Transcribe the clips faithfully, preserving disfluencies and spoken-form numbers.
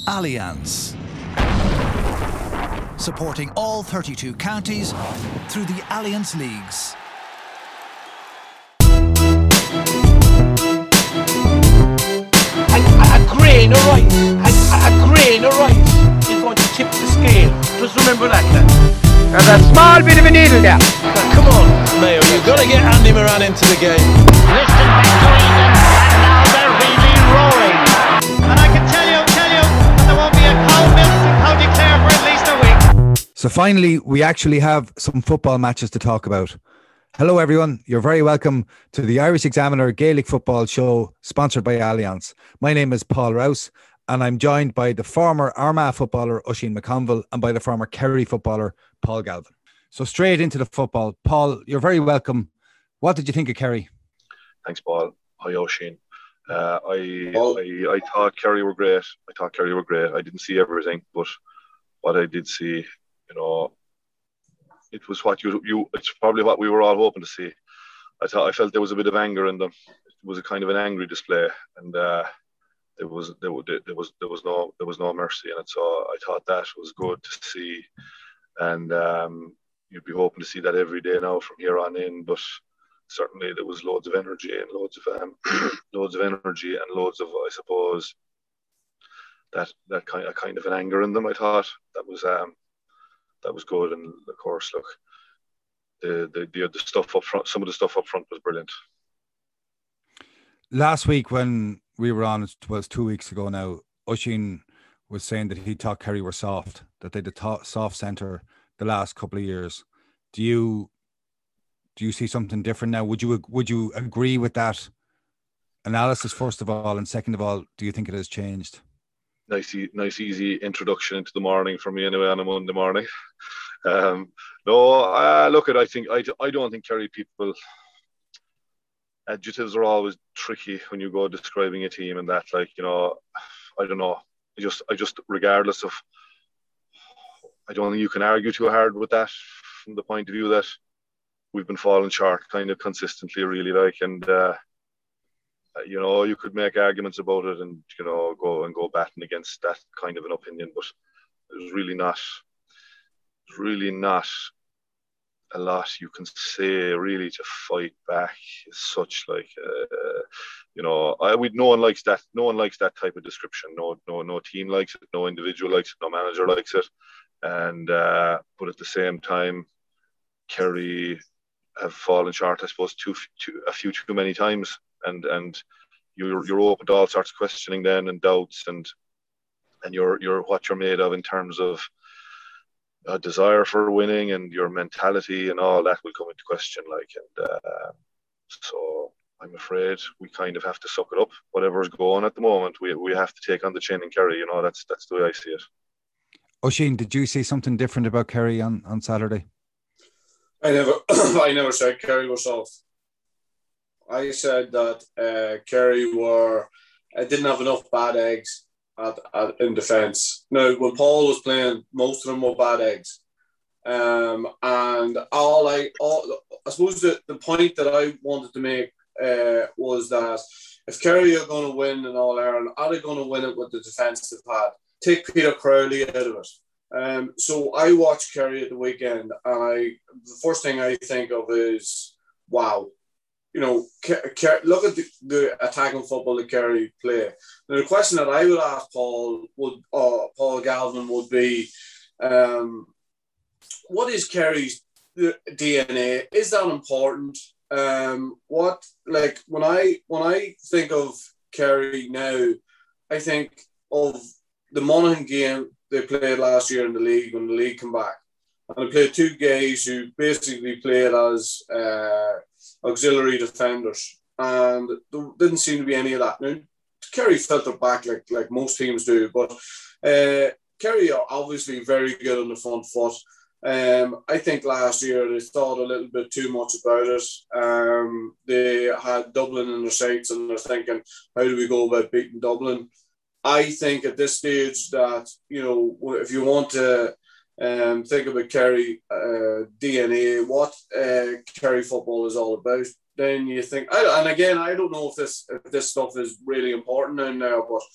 Allianz. Supporting all thirty-two counties through the Allianz Leagues. A, a grain of rice, a, a grain of rice is going to tip the scale. Just remember that, lad. There's a small bit of a needle there. Now, come on, Mayo, you've got to get Andy Moran into the game. Listen back to Eden, and now they're really roaring. And I can tell you, tell you, that there won't be a cow milk in County Clare for at least a week. So finally, we actually have some football matches to talk about. Hello everyone, you're very welcome to the Irish Examiner Gaelic Football Show sponsored by Allianz. My name is Paul Rouse and I'm joined by the former Armagh footballer Oisín McConville and by the former Kerry footballer Paul Galvin. So straight into the football. Paul, you're very welcome. What did you think of Kerry? Thanks, Paul. Hi, Oisín. Uh, I, I I thought Kerry were great. I thought Kerry were great. I didn't see everything, but what I did see, you know, it was what you you. It's probably what we were all hoping to see. I thought I felt there was a bit of anger in them. It was a kind of an angry display, and uh, there was there, there was there was no there was no mercy in it. So I thought that was good to see, and um, you'd be hoping to see that every day now from here on in. But certainly there was loads of energy and loads of um, loads of energy and loads of, I suppose, that that kind of kind of an anger in them. I thought that was um, that was good, and of course, look, the the the, the stuff up front, some of the stuff up front was brilliant. Last week when we were on, it was two weeks ago now, Oisín was saying that he thought Kerry were soft, that they'd a soft centre the last couple of years. Do you do you see something different now? Would you would you agree with that analysis first of all, and second of all, do you think it has changed? Nice, nice, easy introduction into the morning for me anyway on a Monday morning. Um, no, uh, look, at I think I, I don't think Kerry people. Adjectives are always tricky when you go describing a team, and that, like, you know, I don't know. I just, I just, regardless of, I don't think you can argue too hard with that from the point of view that we've been falling short kind of consistently, really, like, and. Uh, You know, you could make arguments about it, and you know, go and go batting against that kind of an opinion, but there's really not, really not a lot you can say really to fight back. As such, like, uh, you know, I we no one likes that. No one likes that type of description. No, no, no team likes it. No individual likes it. No manager likes it. And uh, but at the same time, Kerry have fallen short, I suppose, too, too a few too many times. And and you're you're open to all sorts of questioning then, and doubts, and and you're you're what you're made of in terms of a desire for winning, and your mentality and all that will come into question. Like, and uh, so I'm afraid we kind of have to suck it up. Whatever's going at the moment, we we have to take on the chin and Kerry. You know, that's that's the way I see it. Oisín, did you see something different about Kerry on, on Saturday? I never I never said Kerry was soft. I said that uh, Kerry were uh, didn't have enough bad eggs at, at, in defence. Now, when Paul was playing, most of them were bad eggs. Um, and all I, all, I suppose the, the point that I wanted to make uh, was that if Kerry are going to win in All-Ireland, are they going to win it with the defence they've had? Take Peter Crowley out of it. Um, so I watched Kerry at the weekend, and I the first thing I think of is, wow. You know, look at the, the attacking football that Kerry play. Now, the question that I would ask Paul would, uh, Paul Galvin would be, um, what is Kerry's D N A? Is that important? Um, what like when I when I think of Kerry now, I think of the Monaghan game they played last year in the league when the league came back, and they played two guys who basically played as uh, auxiliary defenders, and there didn't seem to be any of that. Now, Kerry filtered back like like most teams do, but uh, Kerry are obviously very good on the front foot. Um, I think last year they thought a little bit too much about it. Um, they had Dublin in their sights, and they're thinking, how do we go about beating Dublin? I think at this stage that, you know, if you want to um, think about Kerry uh, D N A, what uh, Kerry football is all about, then you think, I, and again, I don't know if this if this stuff is really important now, now but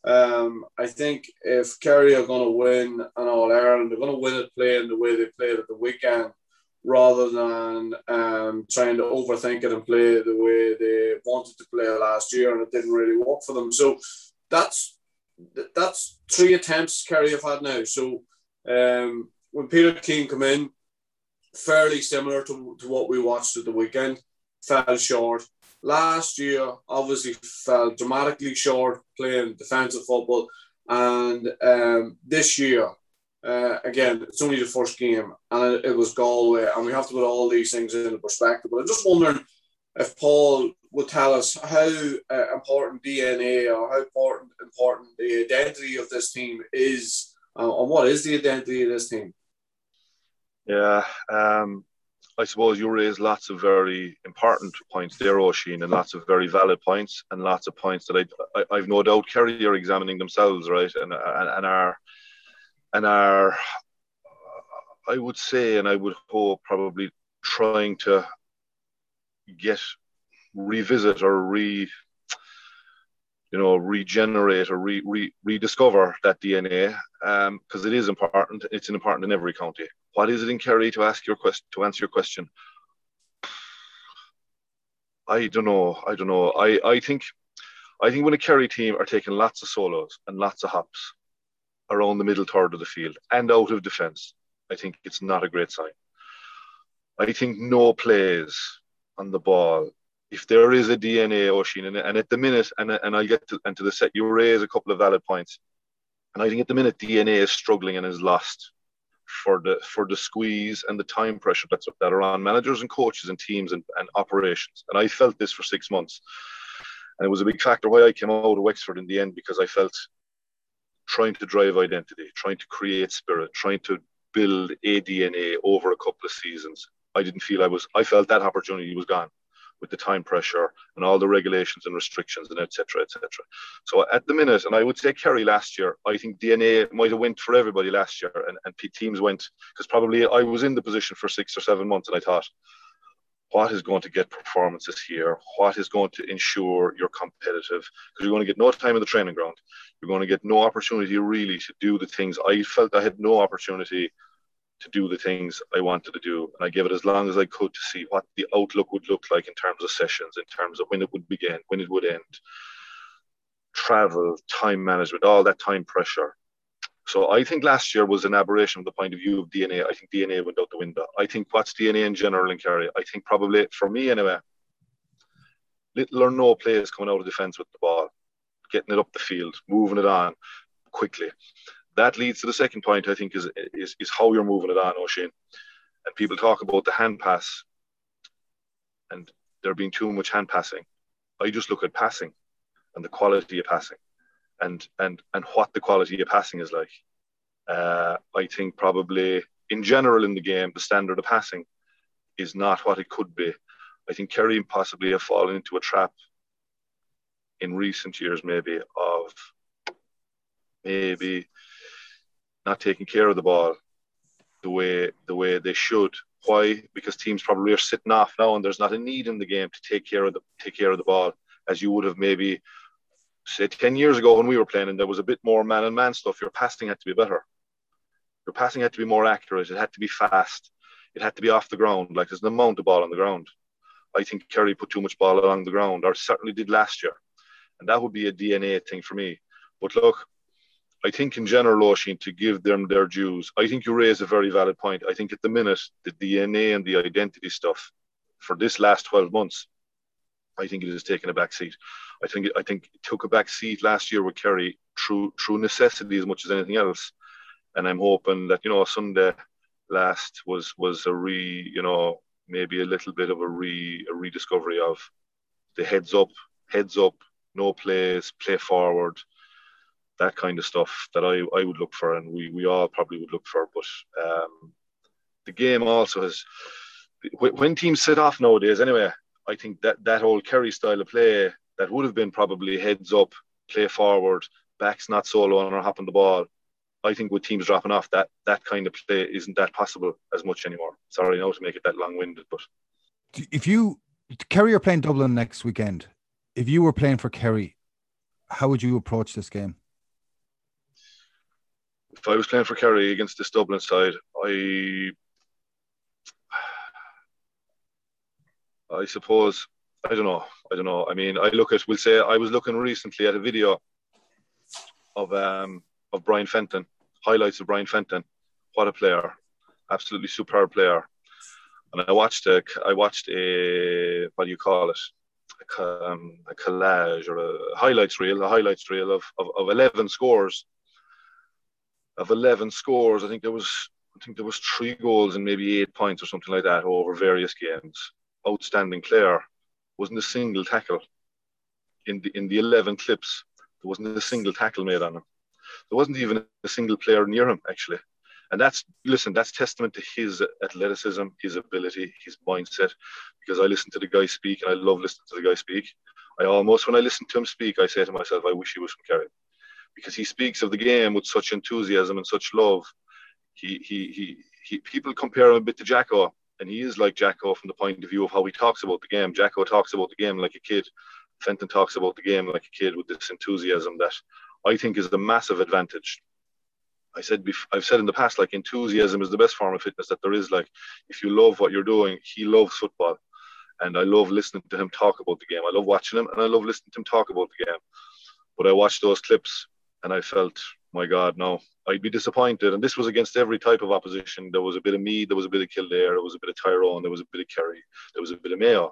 Um, I think if Kerry are going to win an All-Ireland, they're going to win it playing the way they played at the weekend, rather than um, trying to overthink it and play the way they wanted to play last year, and it didn't really work for them. So that's that's three attempts Kerry have had now. So um, when Peter Keane came in, fairly similar to, to what we watched at the weekend, fell short. Last year, obviously, fell dramatically short playing defensive football. And um, this year, uh, again, it's only the first game, and it, it was Galway, and we have to put all these things into perspective. But I'm just wondering if Paul would tell us how uh, important D N A or how important, important the identity of this team is, uh, and what is the identity of this team? Yeah, um, I suppose you raise lots of very important points there, Oisín, and lots of very valid points, and lots of points that I, I I've no doubt Kerry are examining themselves, right, and and, and are and are I would say, and I would hope, probably trying to get revisit or re you know regenerate or re, re rediscover that D N A, um because it is important. It's important in every county. What is it in Kerry, to ask your question, to answer your question? I don't know. I don't know. I, I think I think when a Kerry team are taking lots of solos and lots of hops around the middle third of the field and out of defence, I think it's not a great sign. I think no plays on the ball. If there is a D N A, Oisín, and, and at the minute, and and I get to and to the set, you raise a couple of valid points, and I think at the minute D N A is struggling and is lost for the for the squeeze and the time pressure that's that are on managers and coaches and teams and, and operations. And I felt this for six months, and it was a big factor why I came out of Wexford in the end, because I felt trying to drive identity, trying to create spirit, trying to build a D N A over a couple of seasons. I didn't feel I was. I felt that opportunity was gone with the time pressure and all the regulations and restrictions and et cetera, et cetera. So at the minute, and I would say Kerry last year, I think D N A might have went for everybody last year, and, and teams went, because probably I was in the position for six or seven months and I thought, what is going to get performances here? What is going to ensure you're competitive? Because you're going to get no time in the training ground. You're going to get no opportunity really to do the things. I felt I had no opportunity to do the things I wanted to do. And I gave it as long as I could to see what the outlook would look like in terms of sessions, in terms of when it would begin, when it would end, travel, time management, all that time pressure. So I think last year was an aberration from the point of view of D N A. I think D N A went out the window. I think what's D N A in general in Kerry, I think probably, for me anyway, little or no plays coming out of defence with the ball, getting it up the field, moving it on quickly. That leads to the second point, I think, is, is, is how you're moving it on, Oisín. And people talk about the hand pass and there being too much hand passing. I just look at passing and the quality of passing and and and what the quality of passing is like. Uh, I think probably in general in the game, the standard of passing is not what it could be. I think Kerry possibly have fallen into a trap in recent years, maybe, of maybe not taking care of the ball the way the way they should. Why? Because teams probably are sitting off now, and there's not a need in the game to take care of the take care of the ball as you would have maybe say ten years ago when we were playing, and there was a bit more man and man stuff. Your passing had to be better. Your passing had to be more accurate. It had to be fast. It had to be off the ground. Like, there's an amount of ball on the ground. I think Kerry put too much ball along the ground, or certainly did last year, and that would be a D N A thing for me. But look, I think in general, Oisín, to give them their dues, I think you raise a very valid point. I think at the minute, the D N A and the identity stuff for this last twelve months, I think it has taken a back seat. I think, I think it took a back seat last year with Kerry through, through necessity as much as anything else. And I'm hoping that, you know, Sunday last was, was a re, you know, maybe a little bit of a re, a rediscovery of the heads up, heads up, no plays, play forward, that kind of stuff that I, I would look for, and we, we all probably would look for. But um, the game also has, when teams sit off nowadays anyway, I think that that whole Kerry style of play that would have been probably heads up, play forward, backs not soloing or hopping the ball, I think with teams dropping off, that that kind of play isn't that possible as much anymore. Sorry now to make it that long-winded, but if you Kerry are playing Dublin next weekend, if you were playing for Kerry, how would you approach this game? if I was playing for Kerry against this Dublin side, I, I suppose, I don't know. I don't know. I mean, I look at, we'll say, I was looking recently at a video of um of Brian Fenton, highlights of Brian Fenton. What a player, absolutely superb player. And I watched a, I watched a, what do you call it? A, um, a collage or a highlights reel, a highlights reel of, of, of eleven scores. Of eleven scores, I think there was, I think there was three goals and maybe eight points or something like that over various games. Outstanding player. Wasn't a single tackle in the in the eleven clips. There wasn't a single tackle made on him. There wasn't even a single player near him, actually. And that's, listen, that's testament to his athleticism, his ability, his mindset. Because I listen to the guy speak, and I love listening to the guy speak. I almost, when I listen to him speak, I say to myself, I wish he was from Kerry. Because he speaks of the game with such enthusiasm and such love. He, he, he, he, people compare him a bit to Jacko, and he is like Jacko from the point of view of how he talks about the game. Jacko talks about the game like a kid. Fenton talks about the game like a kid with this enthusiasm that I think is the massive advantage. I said, I've said in the past, like, enthusiasm is the best form of fitness that there is. Like, if you love what you're doing, he loves football. And I love listening to him talk about the game. I love watching him, and I love listening to him talk about the game. But I watched those clips, and I felt, my God, no, I'd be disappointed. And this was against every type of opposition. There was a bit of Meath, there was a bit of Kildare, there was a bit of Tyrone, there was a bit of Kerry, there was a bit of Mayo.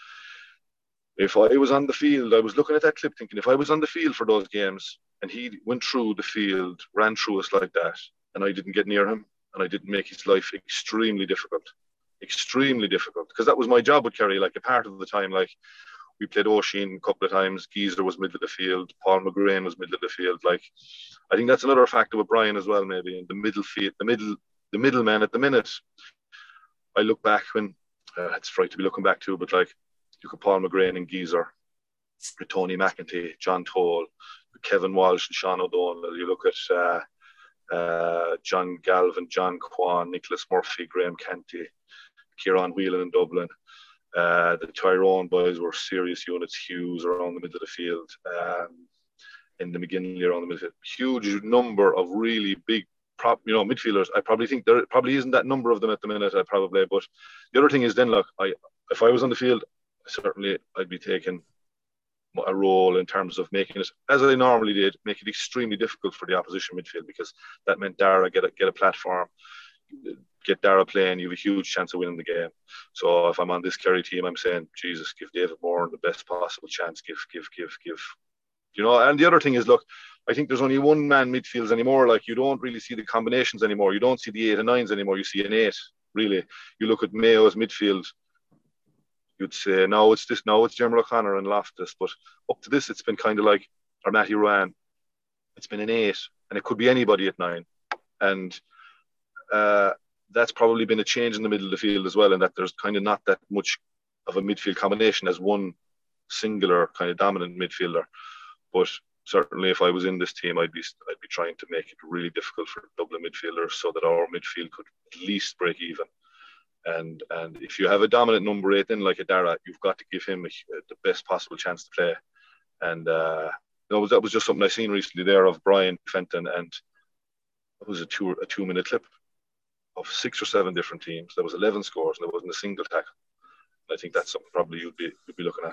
If I was on the field, I was looking at that clip thinking, if I was on the field for those games and he went through the field, ran through us like that, and I didn't get near him, and I didn't make his life extremely difficult, extremely difficult, because that was my job with Kerry. Like, a part of the time, like, we played Oisin a couple of times, Geezer was middle of the field, Paul McGrain was middle of the field. Like, I think that's another factor with Brian as well, maybe, in the middle field, the middle, the middleman at the minute. I look back when, uh, it's frightening to be looking back to, but like, you could Paul McGrain and Geezer, Tony McEntee, John Toll, Kevin Walsh and Sean O'Donnell. You look at uh, uh, John Galvin, John Kwan, Nicholas Murphy, Graham Canty, Kieran Whelan in Dublin. Uh, the Tyrone boys were serious units. Hughes around the middle of the field. Um, in the McGinley around the middle of the field. Huge number of really big, prop, you know, midfielders. I probably think there probably isn't that number of them at the minute. I probably, but the other thing is then, look, I if I was on the field, certainly I'd be taking a role in terms of making it, as I normally did, make it extremely difficult for the opposition midfield, because that meant Dara get a, get a platform, get Dara playing, you have a huge chance of winning the game. So if I'm on this Kerry team, I'm saying, Jesus, give David Moore the best possible chance, give, give, give, give. You know, and the other thing is, look, I think there's only one man midfields anymore. Like, you don't really see the combinations anymore. You don't see the eight and nines anymore. You see an eight, really. You look at Mayo's midfield, you'd say, no, it's this, no, it's Jeremy O'Connor and Loftus. But up to this, it's been kind of like, or Matty Ruan, it's been an eight, and it could be anybody at nine. And uh, that's probably been a change in the middle of the field as well, in that there's kind of not that much of a midfield combination as one singular kind of dominant midfielder. But certainly if I was in this team, I'd be I'd be trying to make it really difficult for Dublin midfielders so that our midfield could at least break even. And and if you have a dominant number eight in like a Dara, you've got to give him a, the best possible chance to play. And uh, that was that was just something I seen recently there of Brian Fenton, and it was a two a two minute clip of six or seven different teams. There was eleven scores, and there wasn't a single tackle. And I think that's something probably you'd be you'd be looking at.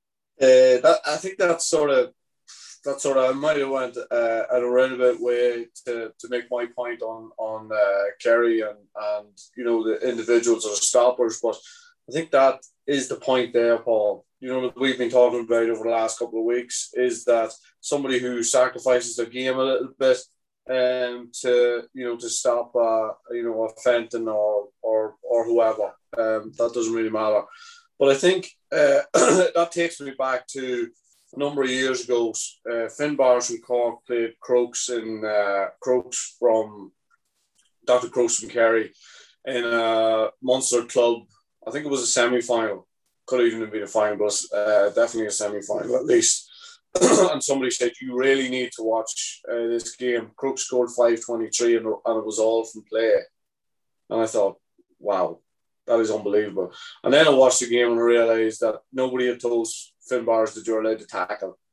Uh, that, I think that's sort of that sort of I might have went uh, at a roundabout way to, to make my point on on uh, Kerry and and you know the individuals or the stoppers, but I think that is the point there, Paul. You know, that we've been talking about over the last couple of weeks is that somebody who sacrifices their game a little bit um, to you know to stop uh, you know a Fenton or or or whoever, um, that doesn't really matter. But I think uh, that takes me back to a number of years ago. Uh, Finn Bars from Cork played Crokes in uh, Crokes from Doctor Crokes from Kerry in a Munster club. I think it was a semi-final. Could have even been a final, but uh, definitely a semi-final at least. And somebody said, you really need to watch uh, this game. Crokes scored five twenty-three and, and it was all from play. And I thought, wow, that is unbelievable. And then I watched the game and realised that nobody had told Finn Bars that you're allowed to tackle.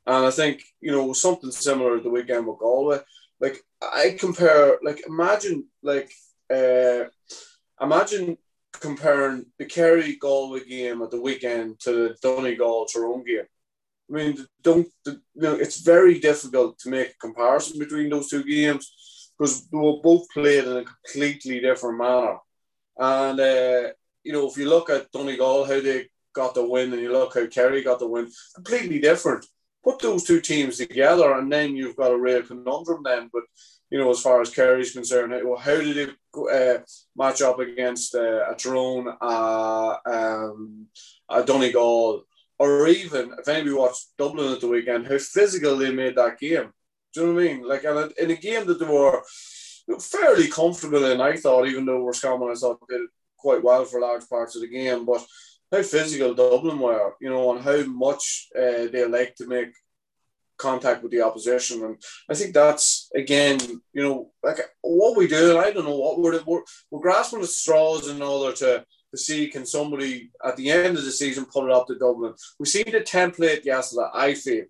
And I think, you know, something similar at the weekend with Galway. Like, I compare, like, imagine, like, uh, imagine comparing the Kerry-Galway game at the weekend to the Donegal-Tyrone game. I mean, don't, the, you know, it's very difficult to make a comparison between those two games because they were both played in a completely different manner. And, uh, you know, if you look at Donegal, how they got the win, and you look how Kerry got the win, completely different. Put those two teams together, and then you've got a real conundrum then. But, you know, as far as Kerry's concerned, well, how did it uh, match up against uh, a Tyrone, uh, um, a Donegal, or even, if anybody watched Dublin at the weekend, how physical they made that game? Do you know what I mean? Like, in a game that they were fairly comfortable in, I thought, even though Roscommon, I thought, did quite well for large parts of the game, but how physical Dublin were, you know, and how much uh, they like to make contact with the opposition. And I think that's, again, you know, like what we do, I don't know what we're, we're, we're grasping at straws in order to, to see can somebody at the end of the season put it up to Dublin. We see the template yesterday, I feel,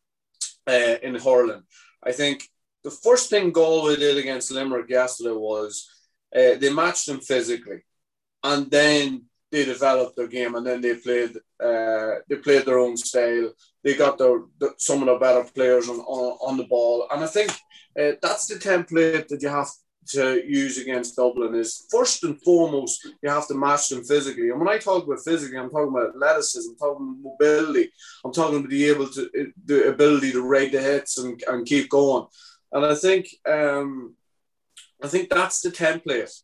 uh, in hurling. I think the first thing Galway did against Limerick yesterday was uh, they matched them physically. And then they developed their game, and then they played. Uh, they played their own style. They got their, the, some of the better players on, on, on the ball, and I think uh, that's the template that you have to use against Dublin. Is first and foremost you have to match them physically. And when I talk about physically, I'm talking about athleticism, I'm talking about mobility, I'm talking about the able to the ability to rate the hits and, and keep going. And I think um, I think that's the template.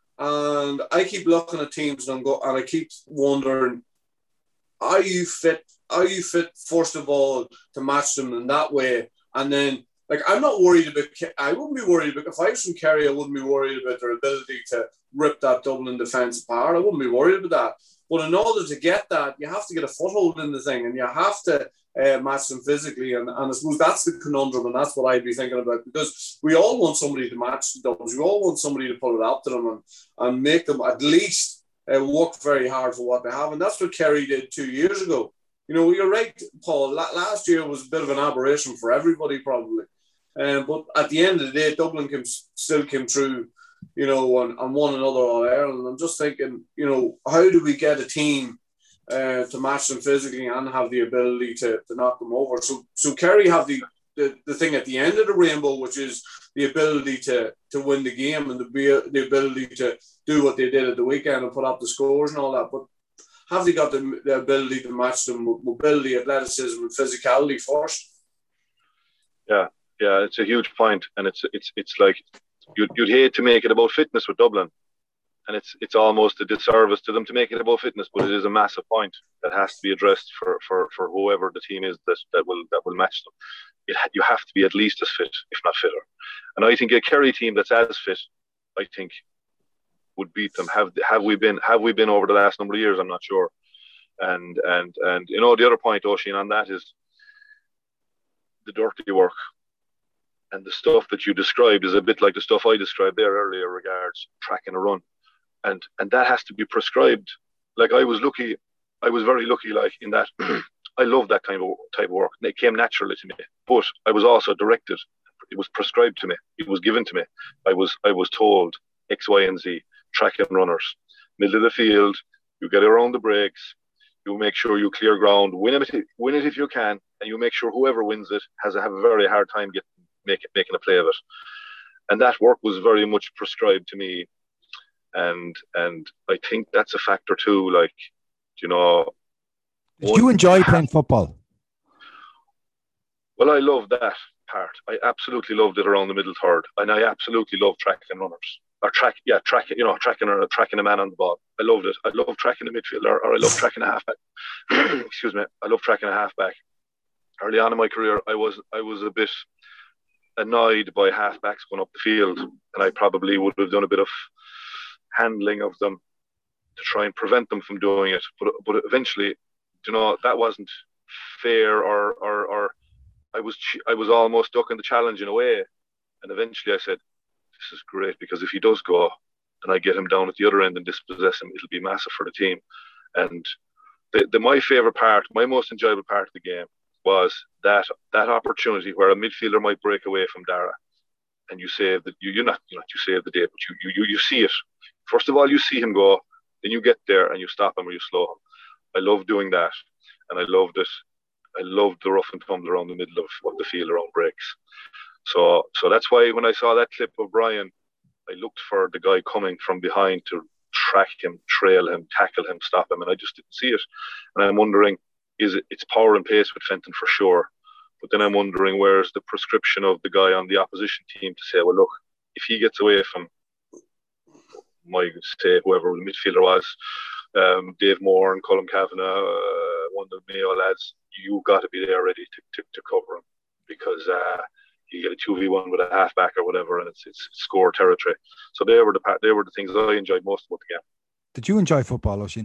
And I keep looking at teams and, go, and I keep wondering, are you fit? Are you fit, first of all, to match them in that way? And then, like, I'm not worried about, I wouldn't be worried about, if I was from Kerry, I wouldn't be worried about their ability to rip that Dublin defence apart. I wouldn't be worried about that. But in order to get that, you have to get a foothold in the thing, and you have to uh, match them physically. And, and I suppose that's the conundrum, and that's what I'd be thinking about, because we all want somebody to match the Dublins. We all want somebody to pull it up to them and, and make them at least uh, work very hard for what they have. And that's what Kerry did two years ago. You know, you're right, Paul. Last year was a bit of an aberration for everybody, probably. Um, but at the end of the day, Dublin came, still came through, you know, and, and won another All-Ireland. I'm just thinking, you know, how do we get a team uh, to match them physically and have the ability to, to knock them over? So so Kerry have the, the, the thing at the end of the rainbow, which is the ability to, to win the game and the, the ability to do what they did at the weekend and put up the scores and all that. But have they got the, the ability to match them with mobility, athleticism, and physicality first? Yeah. Yeah, it's a huge point, and it's it's it's like you'd you'd hate to make it about fitness with Dublin, and it's it's almost a disservice to them to make it about fitness, but it is a massive point that has to be addressed for, for, for whoever the team is that, that will that will match them. It, you have to be at least as fit, if not fitter. And I think a Kerry team that's as fit, I think, would beat them. Have have we been have we been over the last number of years? I'm not sure. And and and you know, the other point, Oisin, on that is the dirty work. And the stuff that you described is a bit like the stuff I described there earlier regards tracking a run. And and that has to be prescribed. Like I was lucky, I was very lucky like in that I love that kind of type of work. It came naturally to me. But I was also directed. It was prescribed to me. It was given to me. I was I was told X, Y, and Z, tracking runners. Middle of the field, you get around the breaks, you make sure you clear ground, win it, win it if you can, and you make sure whoever wins it has a, have a very hard time getting Make it, making a play of it. And that work was very much prescribed to me. And and I think that's a factor too. Like, you know. Did you enjoy playing football? Well, I love that part. I absolutely loved it around the middle third. And I absolutely love tracking runners. Or track, yeah, tracking, you know, tracking or tracking a man on the ball. I loved it. I love tracking the midfield, or, or I love tracking a halfback. Excuse me. I love tracking a halfback. Early on in my career, I was I was a bit annoyed by halfbacks going up the field, and I probably would have done a bit of handling of them to try and prevent them from doing it. But but eventually, you know, that wasn't fair, or or, or I was I was almost ducking the challenge in a way. And eventually, I said, "This is great, because if he does go, and I get him down at the other end and dispossess him, it'll be massive for the team." And the, the my favorite part, my most enjoyable part of the game, was that that opportunity where a midfielder might break away from Dara, and you save that you you're not you know you save the day, but you you you see it. First of all, you see him go, then you get there and you stop him or you slow him. I love doing that, and I loved it. I loved the rough and tumble around the middle of, of the field around breaks. So so that's why when I saw that clip of Brian, I looked for the guy coming from behind to track him, trail him, tackle him, stop him, and I just didn't see it. And I'm wondering, is it it's power and pace with Fenton for sure, but then I'm wondering where's the prescription of the guy on the opposition team to say, well, look, if he gets away from my say whoever the midfielder was, um, Dave Moore and Colm Kavanagh, uh, one of the Mayo lads, you got to be there ready to, to, to cover him, because uh, you get a two v one with a halfback or whatever, and it's it's score territory. So they were the they were the things I enjoyed most about the game. Did you enjoy football, Oisín?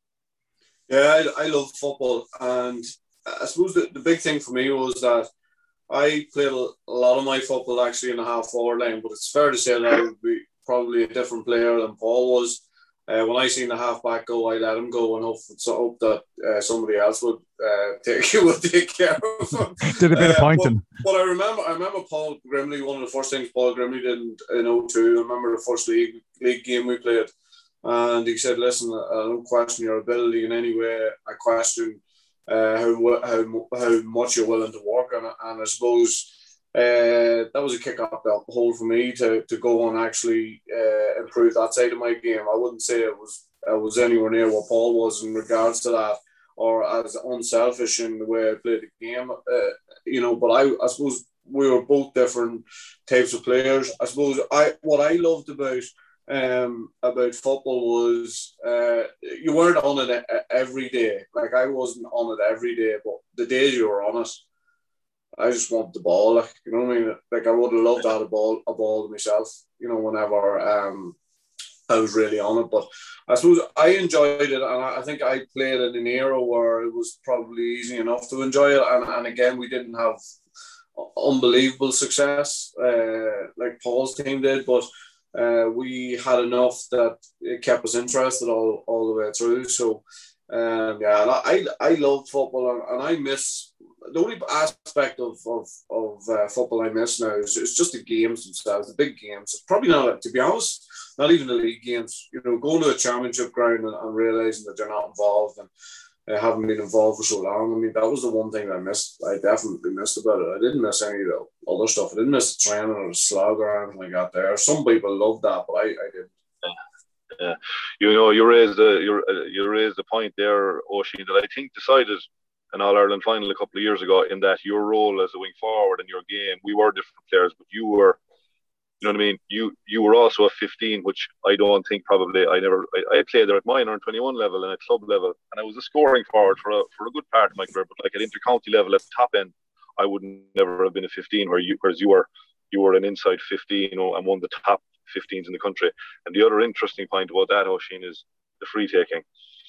Yeah, I, I love football, and I suppose the, the big thing for me was that I played a, a lot of my football actually in the half forward line, but it's fair to say that I would be probably a different player than Paul was. Uh, when I seen the halfback go, I let him go and hope, so hope that uh, somebody else would uh, take would take care of him. Did a bit of uh, pointing. But, but I remember, I remember Paul Grimley. One of the first things Paul Grimley did in, in oh two. I remember the first league league game we played, and he said, "Listen, I don't question your ability in any way. I question uh, how how how much you're willing to work." And, and I suppose. Uh, that was a kick up the hole for me to, to go and actually uh, improve that side of my game. I wouldn't say it was I was anywhere near what Paul was in regards to that, or as unselfish in the way I played the game. Uh, you know, but I, I suppose we were both different types of players. I suppose I what I loved about um, about football was uh, you weren't on it every day. Like I wasn't on it every day, but the days you were on it, I just want the ball, like, you know what I mean? Like, I would have loved to have a ball, a ball to myself, you know, whenever um, I was really on it. But I suppose I enjoyed it, and I think I played in an era where it was probably easy enough to enjoy it. And, and again, we didn't have unbelievable success uh, like Paul's team did, but uh, we had enough that it kept us interested all, all the way through. So, um, yeah, I, I love football, and, and I miss... The only aspect of of, of uh, football I miss now is it's just the games themselves, the big games. Probably not, to be honest, not even the league games. You know, going to a championship ground and, and realising that they're not involved and uh, haven't been involved for so long. I mean, that was the one thing I missed. I definitely missed about it. I didn't miss any of the other stuff. I didn't miss the training or the slog or anything like that there. Some people love that, but I, I didn't. Yeah. You know, you raised the you, uh, you raised the point there, Oisín, that I think decided an All-Ireland final a couple of years ago, in that your role as a wing forward in your game, we were different players, but you were, you know what I mean? You you were also a fifteen, which I don't think probably, I never, I, I played there at minor and twenty-one level and at club level, and I was a scoring forward for a, for a good part of my career, but like at inter-county level at the top end, I would never have been a fifteen, where you, whereas you were, you were an inside fifteen, you know, and one of the top fifteens in the country. And the other interesting point about that, Oisín, is the free taking.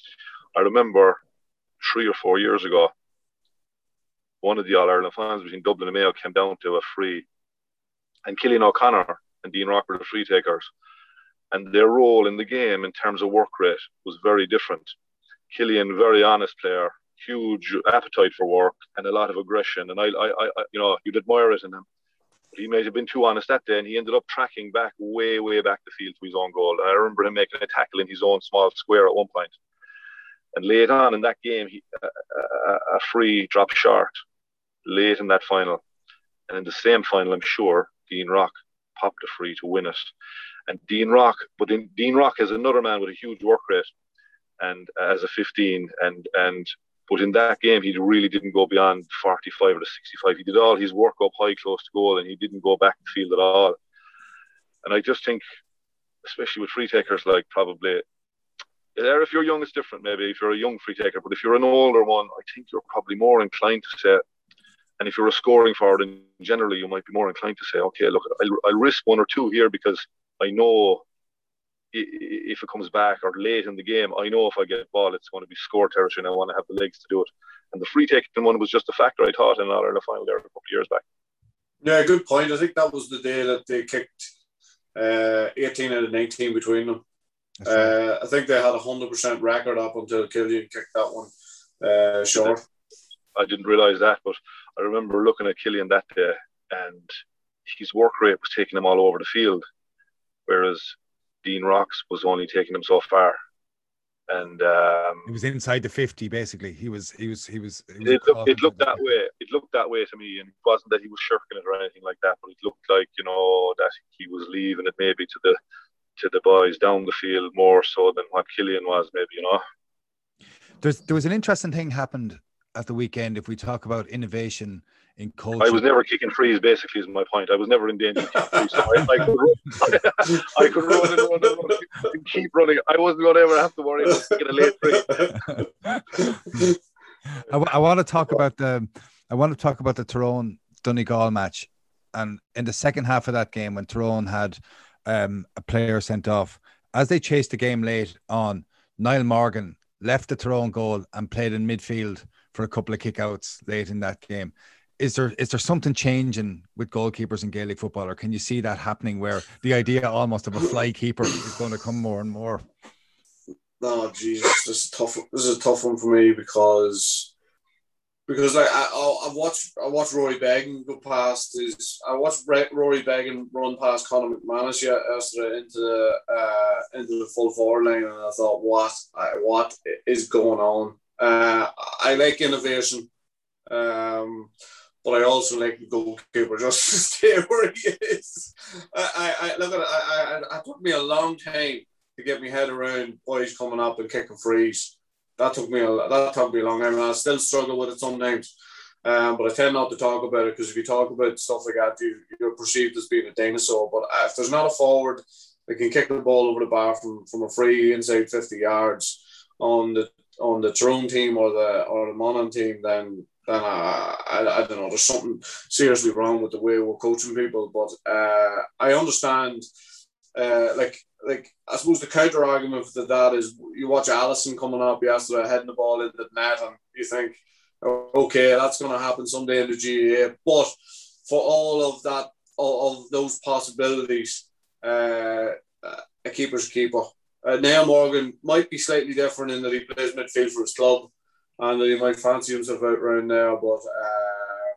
I remember three or four years ago, one of the All-Ireland finals between Dublin and Mayo came down to a free, and Cillian O'Connor and Dean Rock were the free takers, and their role in the game in terms of work rate was very different. Cillian, very honest player, huge appetite for work and a lot of aggression, and I, I, I you know, you'd admire it in him. But he may have been too honest that day, and he ended up tracking back way, way back the field to his own goal. And I remember him making a tackle in his own small square at one point. And late on in that game, he, uh, a free dropped short late in that final. And in the same final, I'm sure, Dean Rock popped a free to win it. And Dean Rock, but in, Dean Rock is another man with a huge work rate, and uh, as a fifteen. And, and but in that game, he really didn't go beyond forty-five or sixty-five. He did all his work up high close to goal, and he didn't go back the field at all. And I just think, especially with free takers, like probably, there, if you're young, it's different maybe, if you're a young free taker, but if you're an older one, I think you're probably more inclined to say, and if you're a scoring forward, and generally you might be more inclined to say, okay, look, I'll, I'll risk one or two here, because I know if it comes back, or late in the game, I know if I get a ball, it's going to be score territory, and I want to have the legs to do it. And the free taking one was just a factor, I thought, in the final there a couple of years back. Yeah, good point. I think that was the day that they kicked uh, eighteen out of nineteen between them. Uh, I think they had a hundred percent record up until Cillian kicked that one uh, short. I didn't realise that, but I remember looking at Killian that day, and his work rate was taking him all over the field, whereas Dean Rocks was only taking him so far. And um, he was inside the fifty, basically. He was, he was, he was. He was it, look, it looked that way. It looked that way to me, and it wasn't that he was shirking it or anything like that. But it looked like, you know, that he was leaving it maybe to the to the boys down the field more so than what Killian was, maybe, you know. There's there was an interesting thing happened at the weekend. If we talk about innovation in coaching, I was never kicking frees. Basically, is my point. I was never in danger of kicking frees, so I, I could run. I could run and run and run and keep running. I wasn't going to ever have to worry about kicking a late free. I, I want to talk about the. I want to talk about the Tyrone Donegal match, and in the second half of that game, when Tyrone had um, a player sent off, as they chased the game late on, Niall Morgan left the Tyrone goal and played in midfield for a couple of kickouts late in that game. Is there is there something changing with goalkeepers in Gaelic football, or can you see that happening where the idea almost of a fly keeper is going to come more and more? No, Jesus, this is tough. This is a tough one for me because because like I I, I watched I watched Rory Beggan go past his I watched Rory Beggan run past Conor McManus yesterday into the uh, into the full forward line, and I thought, what what is going on? Uh, I like innovation. Um, But I also like the goalkeeper just to stay where he is. I, I, I look at it. I, I, it took me a long time to get my head around boys coming up and kicking frees. That took me a that took me a long time, and I still struggle with it sometimes. Um, but I tend not to talk about it because if you talk about stuff like that, you, you're perceived as being a dinosaur. But if there's not a forward that can kick the ball over the bar from, from a free inside fifty yards on the on the Tyrone team or the or the Monaghan team, then. Then I, I, I don't know, there's something seriously wrong with the way we're coaching people. But uh, I understand, uh, like, like I suppose the counter argument for that is you watch Allison coming up yesterday, heading the ball into the net, and you think, okay, that's going to happen someday in the G A A. But for all of that, all of those possibilities, uh, a keeper's a keeper. Uh, Niall Morgan might be slightly different in that he plays midfield for his club, and he might fancy himself out round there, but uh,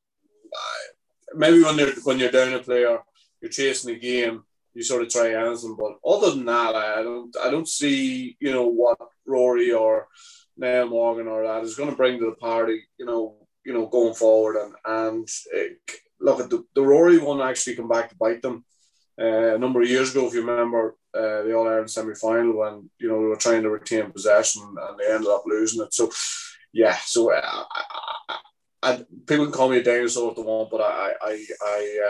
maybe when you're when you're down a player, you're chasing a game, you sort of try anything. But other than that, I don't I don't see, you know, what Rory or Niall Morgan or that is going to bring to the party, you know, you know, going forward. And and uh, look at the, the Rory one actually come back to bite them uh, a number of years ago, if you remember. Uh, the All-Ireland semi-final when, you know, we were trying to retain possession and they ended up losing it. So, yeah, so uh, I, I, I, people can call me a dinosaur if they want, but I, I, I,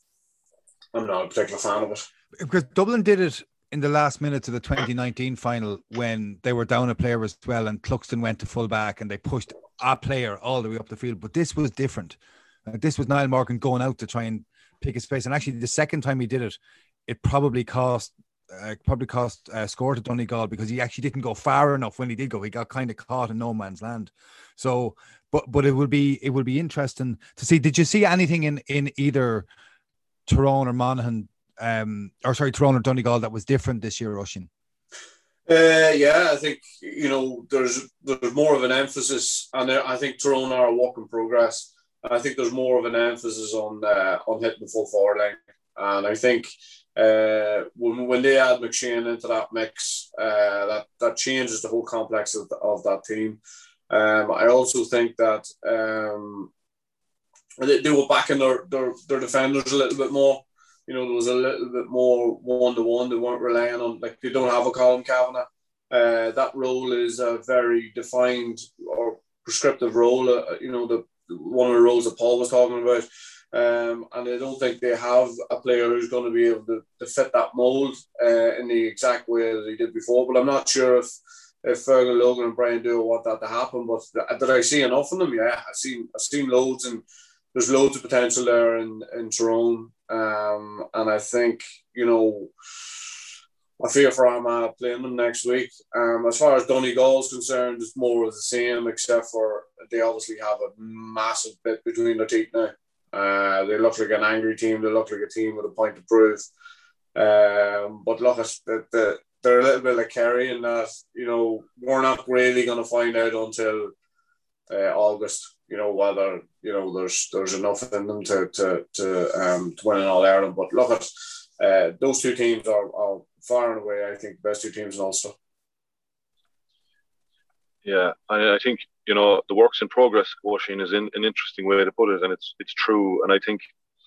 uh, I'm not a particular fan of it. Because Dublin did it in the last minutes of the twenty nineteen final when they were down a player as well and Cluxton went to full back and they pushed a player all the way up the field. But this was different. Uh, this was Niall Morgan going out to try and pick his space. And actually, the second time he did it, it probably cost Uh, probably cost uh, score to Donegal because he actually didn't go far enough when he did go. He got kind of caught in no man's land. So, but but it will be it will be interesting to see. Did you see anything in in either Tyrone or Monaghan, um, or sorry, Tyrone or Donegal that was different this year, Oisín? Uh, yeah, I think, you know, there's there's more of an emphasis, and I think Tyrone are a work in progress. I think there's more of an emphasis on uh, on hitting the full forward line, and I think. Uh, when when they add McShane into that mix, uh, that that changes the whole complex of, the, of that team. Um, I also think that um, they, they were backing their, their their defenders a little bit more. You know, there was a little bit more one to one. They weren't relying on, like, they don't have a Colin Kavanagh. Uh, that role is a very defined or prescriptive role. Uh, you know, the one of the roles that Paul was talking about. Um, and I don't think they have a player who's going to be able to, to fit that mould uh, in the exact way that he did before. But I'm not sure if if Fergal Logan and Brian Dewar want that to happen. But did I see enough in them? Yeah, I've seen I've seen loads, and there's loads of potential there in in Tyrone. Um, and I think, you know, I fear for Armagh playing them next week. Um, as far as Donegal is concerned, it's more of the same, except for they obviously have a massive bit between their teeth now. Uh, they look like an angry team. They look like a team with a point to prove. Um, but look, the, they're a little bit like Kerry in that, you know, we're not really going to find out until uh, August. you know, whether, you know, there's there's enough in them to to to, um, to win in All Ireland. But look at uh, those two teams are, are far and away, I think, the best two teams in Ulster. Yeah, I, I think, you know, the works in progress, Oisín, is in, an interesting way to put it, and it's it's true. And I think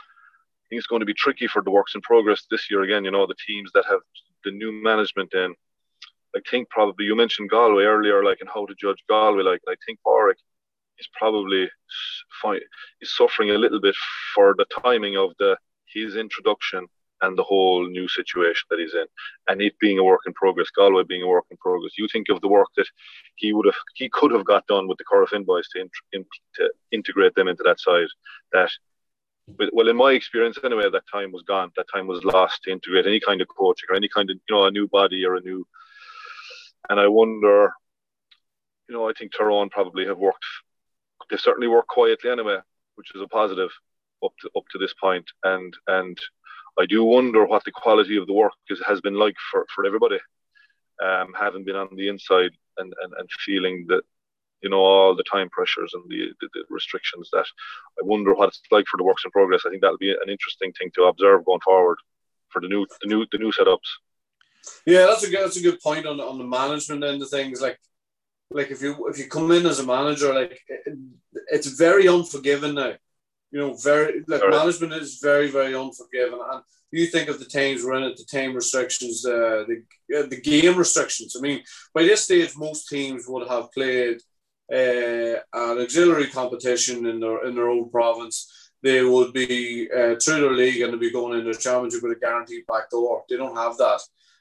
I think it's going to be tricky for the works in progress this year again. You know, the teams that have the new management in. I think probably you mentioned Galway earlier, like, and how to judge Galway. Like, I think Pádraig is probably fine, is suffering a little bit for the timing of the his introduction and the whole new situation that he's in, and it being a work in progress. Galway being a work in progress. You think of the work that he would have, he could have got done with the Corofin boys to, in, in, to integrate them into that side. That, well, in my experience anyway, that time was gone. That time was lost to integrate any kind of coaching or any kind of, you know, a new body or a new. And I wonder, you know, I think Tyrone probably have worked. They certainly worked quietly anyway, which is a positive up to up to this point. And and I do wonder what the quality of the work is, has been like for, for everybody, um, having been on the inside and, and, and feeling that, you know, all the time pressures and the, the, the restrictions. That I wonder what it's like for the works in progress. I think that'll be an interesting thing to observe going forward for the new the new the new setups. Yeah, that's a good that's a good point on on the management end of things. Like, like if you if you come in as a manager, like it, it's very unforgiving now. You know, very like right. Management is very very unforgiving. And you think of the times we're in it, the time restrictions, uh, the uh, the game restrictions. I mean, by this stage, most teams would have played uh, an auxiliary competition in their in their own province. They would be uh, through their league and they'd be going into the championship with a guaranteed back door. They don't have that.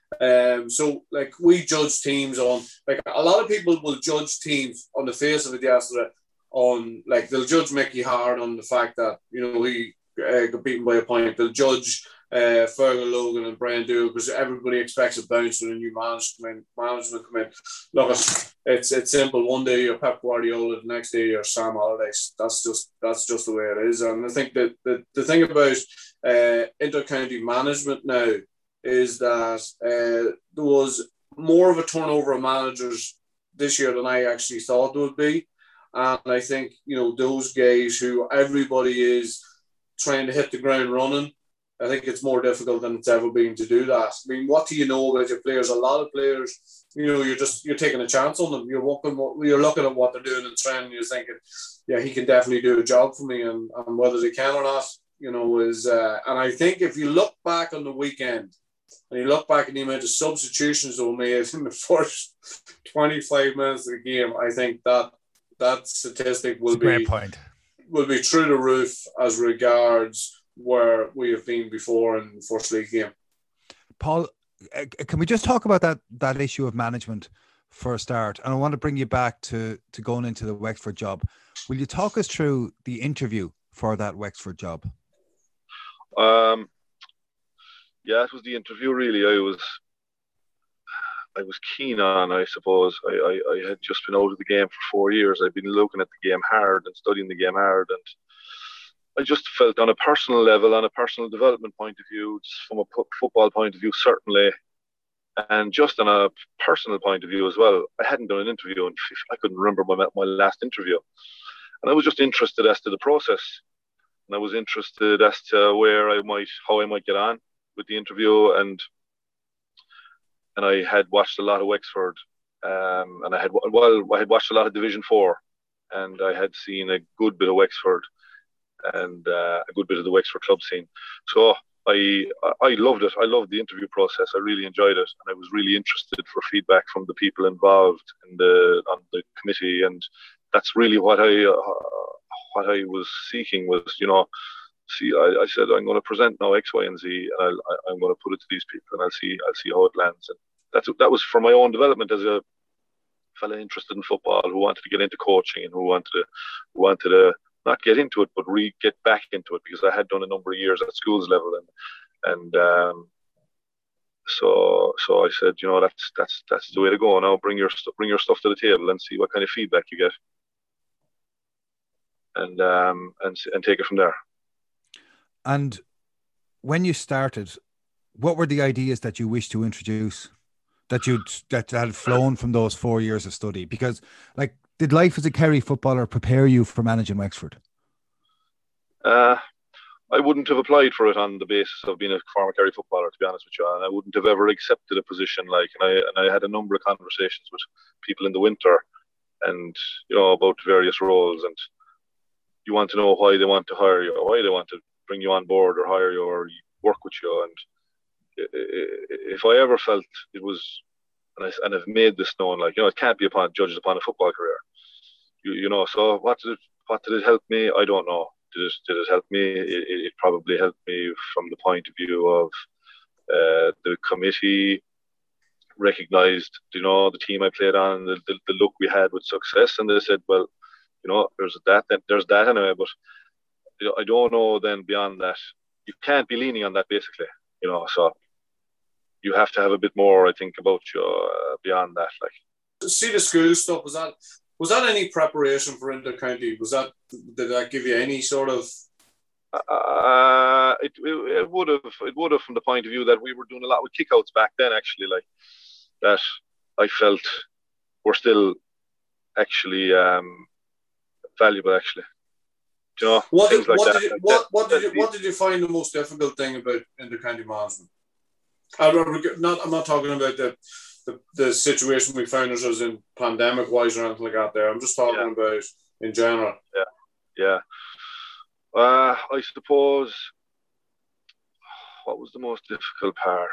Um, so like we judge teams on, like a lot of people will judge teams on the face of it yesterday on, like they'll judge Mickey hard on the fact that, you know, he uh, got beaten by a point. They'll judge uh, Fergal Logan and Brian Doyle because everybody expects a bounce when a new management management come in. Look, it's, it's it's simple. One day you're Pep Guardiola, the next day you're Sam Allardyce. That's just that's just the way it is. And I think that the, the thing about uh, inter-county management now is that uh, there was more of a turnover of managers this year than I actually thought there would be. And I think, you know, those guys who everybody is trying to hit the ground running, I think it's more difficult than it's ever been to do that. I mean, what do you know about your players? A lot of players, you know, you're just, you're taking a chance on them. You're walking, you're looking at what they're doing in training, you're thinking, yeah, he can definitely do a job for me. And, and whether they can or not, you know, is, uh, and I think if you look back on the weekend, and you look back at the amount of substitutions that were made in the first twenty-five minutes of the game, I think that that statistic will be great point. will be through the roof as regards where we have been before in the first league game. Paul, can we just talk about that that issue of management for a start? And I want to bring you back to to going into the Wexford job. Will you talk us through the interview for that Wexford job? Um. Yeah, it was the interview really. I was I was keen on, I suppose. I, I, I had just been out of the game for four years. I'd been looking at the game hard and studying the game hard. And I just felt on a personal level, on a personal development point of view, from a football point of view, certainly, and just on a personal point of view as well, I hadn't done an interview, and I couldn't remember my, my last interview. And I was just interested as to the process. And I was interested as to where I might, how I might get on with the interview, and and I had watched a lot of Wexford, um, and I had well, I had watched a lot of Division Four, and I had seen a good bit of Wexford, and uh, a good bit of the Wexford club scene. So I I loved it. I loved the interview process. I really enjoyed it, and I was really interested for feedback from the people involved in the on the committee, and that's really what I uh, what I was seeking was, you know. See, I, I said I'm going to present now X, Y, and Z, and I'll, I, I'm going to put it to these people, and I'll see, I'll see how it lands. And that's that was for my own development as a fella interested in football who wanted to get into coaching and who wanted to, who wanted to not get into it, but re get back into it, because I had done a number of years at schools level, and and um, so so I said, you know, that's that's that's the way to go. Now bring your bring your stuff to the table and see what kind of feedback you get, and um and and take it from there. And when you started, what were the ideas that you wished to introduce that you'd that had flown from those four years of study? Because, like, Did life as a Kerry footballer prepare you for managing Wexford? Uh, I wouldn't have applied for it on the basis of being a former Kerry footballer, to be honest with you, and I wouldn't have ever accepted a position like. And I and I had a number of conversations with people in the winter, and you know about various roles, and you want to know why they want to hire you, or why they want to bring you on board, or hire you, or work with you. And if I ever felt it was, and, I, and I've made this known, like you know, it can't be upon judged upon a football career. You, you know, so what did it, what did it help me? I don't know. Did it, did it help me? It, it probably helped me from the point of view of uh, the committee recognised, you know, the team I played on, the, the, the look we had with success, and they said, well, you know, there's that, there's that anyway. But you know, I don't know. Then beyond that, you can't be leaning on that basically, you know. So you have to have a bit more, I think, about you uh, beyond that. Like, see the school stuff. Was that was that any preparation for inter-county? Was that did that give you any sort of? Uh, it, it it would have it would have from the point of view that we were doing a lot with kickouts back then. Actually, like that, I felt were still actually um, valuable. Actually, do you know, what things did, like what that. Did you, like what that, what did that, you what did you find the most difficult thing about inter-county management? I not I'm not talking about the. The, the situation we found ourselves in pandemic wise or anything like that there. I'm just talking yeah. about in general. Yeah. Yeah. Uh, I suppose what was the most difficult part?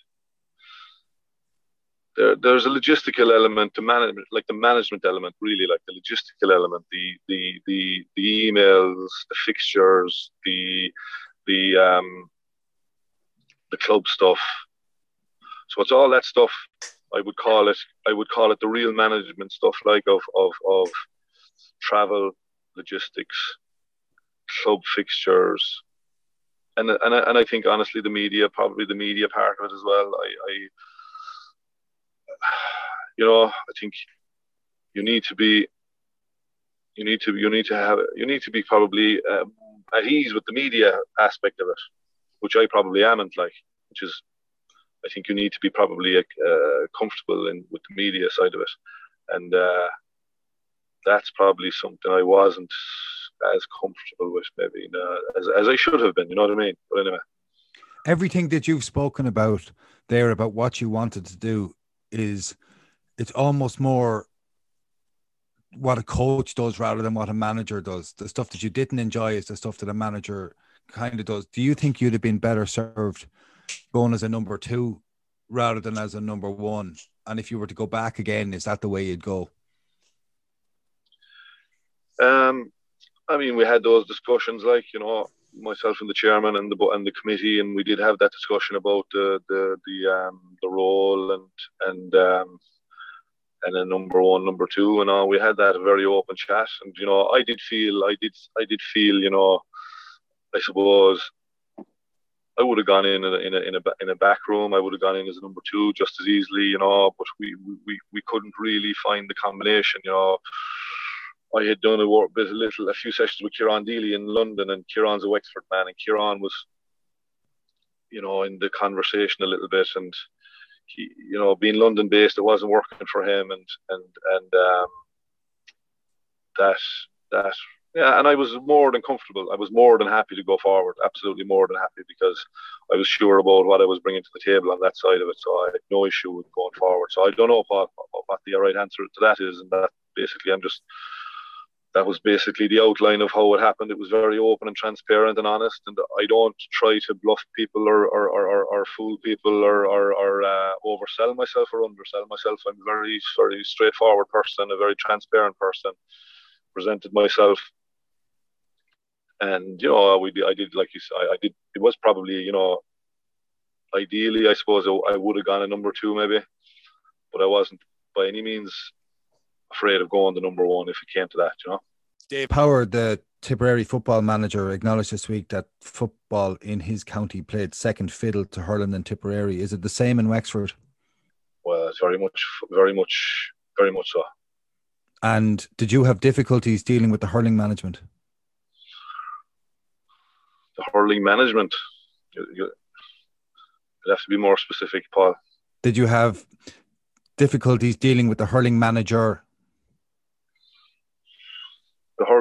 There, there's a logistical element to management, like the management element, really, like the logistical element, the the the the emails, the fixtures, the the um the club stuff. So it's all that stuff. I would call it. I would call it the real management stuff, like of of of travel, logistics, club fixtures, and and and I think honestly the media, probably the media part of it as well. I, I you know, I think you need to be, you need to you need to have you need to be probably um, at ease with the media aspect of it, which I probably amn't, like, which is. I think you need to be probably uh, comfortable in with the media side of it, and uh, that's probably something I wasn't as comfortable with, maybe uh, as as I should have been. You know what I mean? But anyway, everything that you've spoken about there about what you wanted to do is it's almost more what a coach does rather than what a manager does. The stuff that you didn't enjoy is the stuff that a manager kind of does. Do you think you'd have been better served going as a number two rather than as a number one? And if you were to go back again, is that the way you'd go? Um, I mean, we had those discussions, like, you know, myself and the chairman and the and the committee, and we did have that discussion about the the the um the role and and um and then number one, number two, and all. We had that very open chat, and you know, I did feel, I did, I did feel, you know, I suppose. I would have gone in a, in a in a in a back room. I would have gone in as a number two just as easily, you know. But we we, we couldn't really find the combination, you know. I had done a work, bit a little a few sessions with Kieran Deely in London, and Kieran's a Wexford man, and Kieran was, you know, in the conversation a little bit, and he, you know, being London based, it wasn't working for him, and and and um, that that. Yeah, and I was more than comfortable. I was more than happy to go forward. Absolutely more than happy, because I was sure about what I was bringing to the table on that side of it. So I had no issue with going forward. So I don't know what, what the right answer to that is. And that basically, I'm just, that was basically the outline of how it happened. It was very open and transparent and honest. And I don't try to bluff people or or, or, or fool people or, or, or uh, oversell myself or undersell myself. I'm a very, very straightforward person, a very transparent person. Presented myself. And, you know, we did, I did, like you said, I, I did, it was probably, you know, ideally, I suppose I, I would have gone a number two maybe, but I wasn't by any means afraid of going the number one if it came to that, you know. Dave Howard, the Tipperary football manager, acknowledged this week that football in his county played second fiddle to hurling in Tipperary. Is it the same in Wexford? Well, it's very much, very much, very much so. And did you have difficulties dealing with the hurling management? The hurling management, you, you, you'd have to be more specific, Paul. Did you have difficulties dealing with the hurling manager?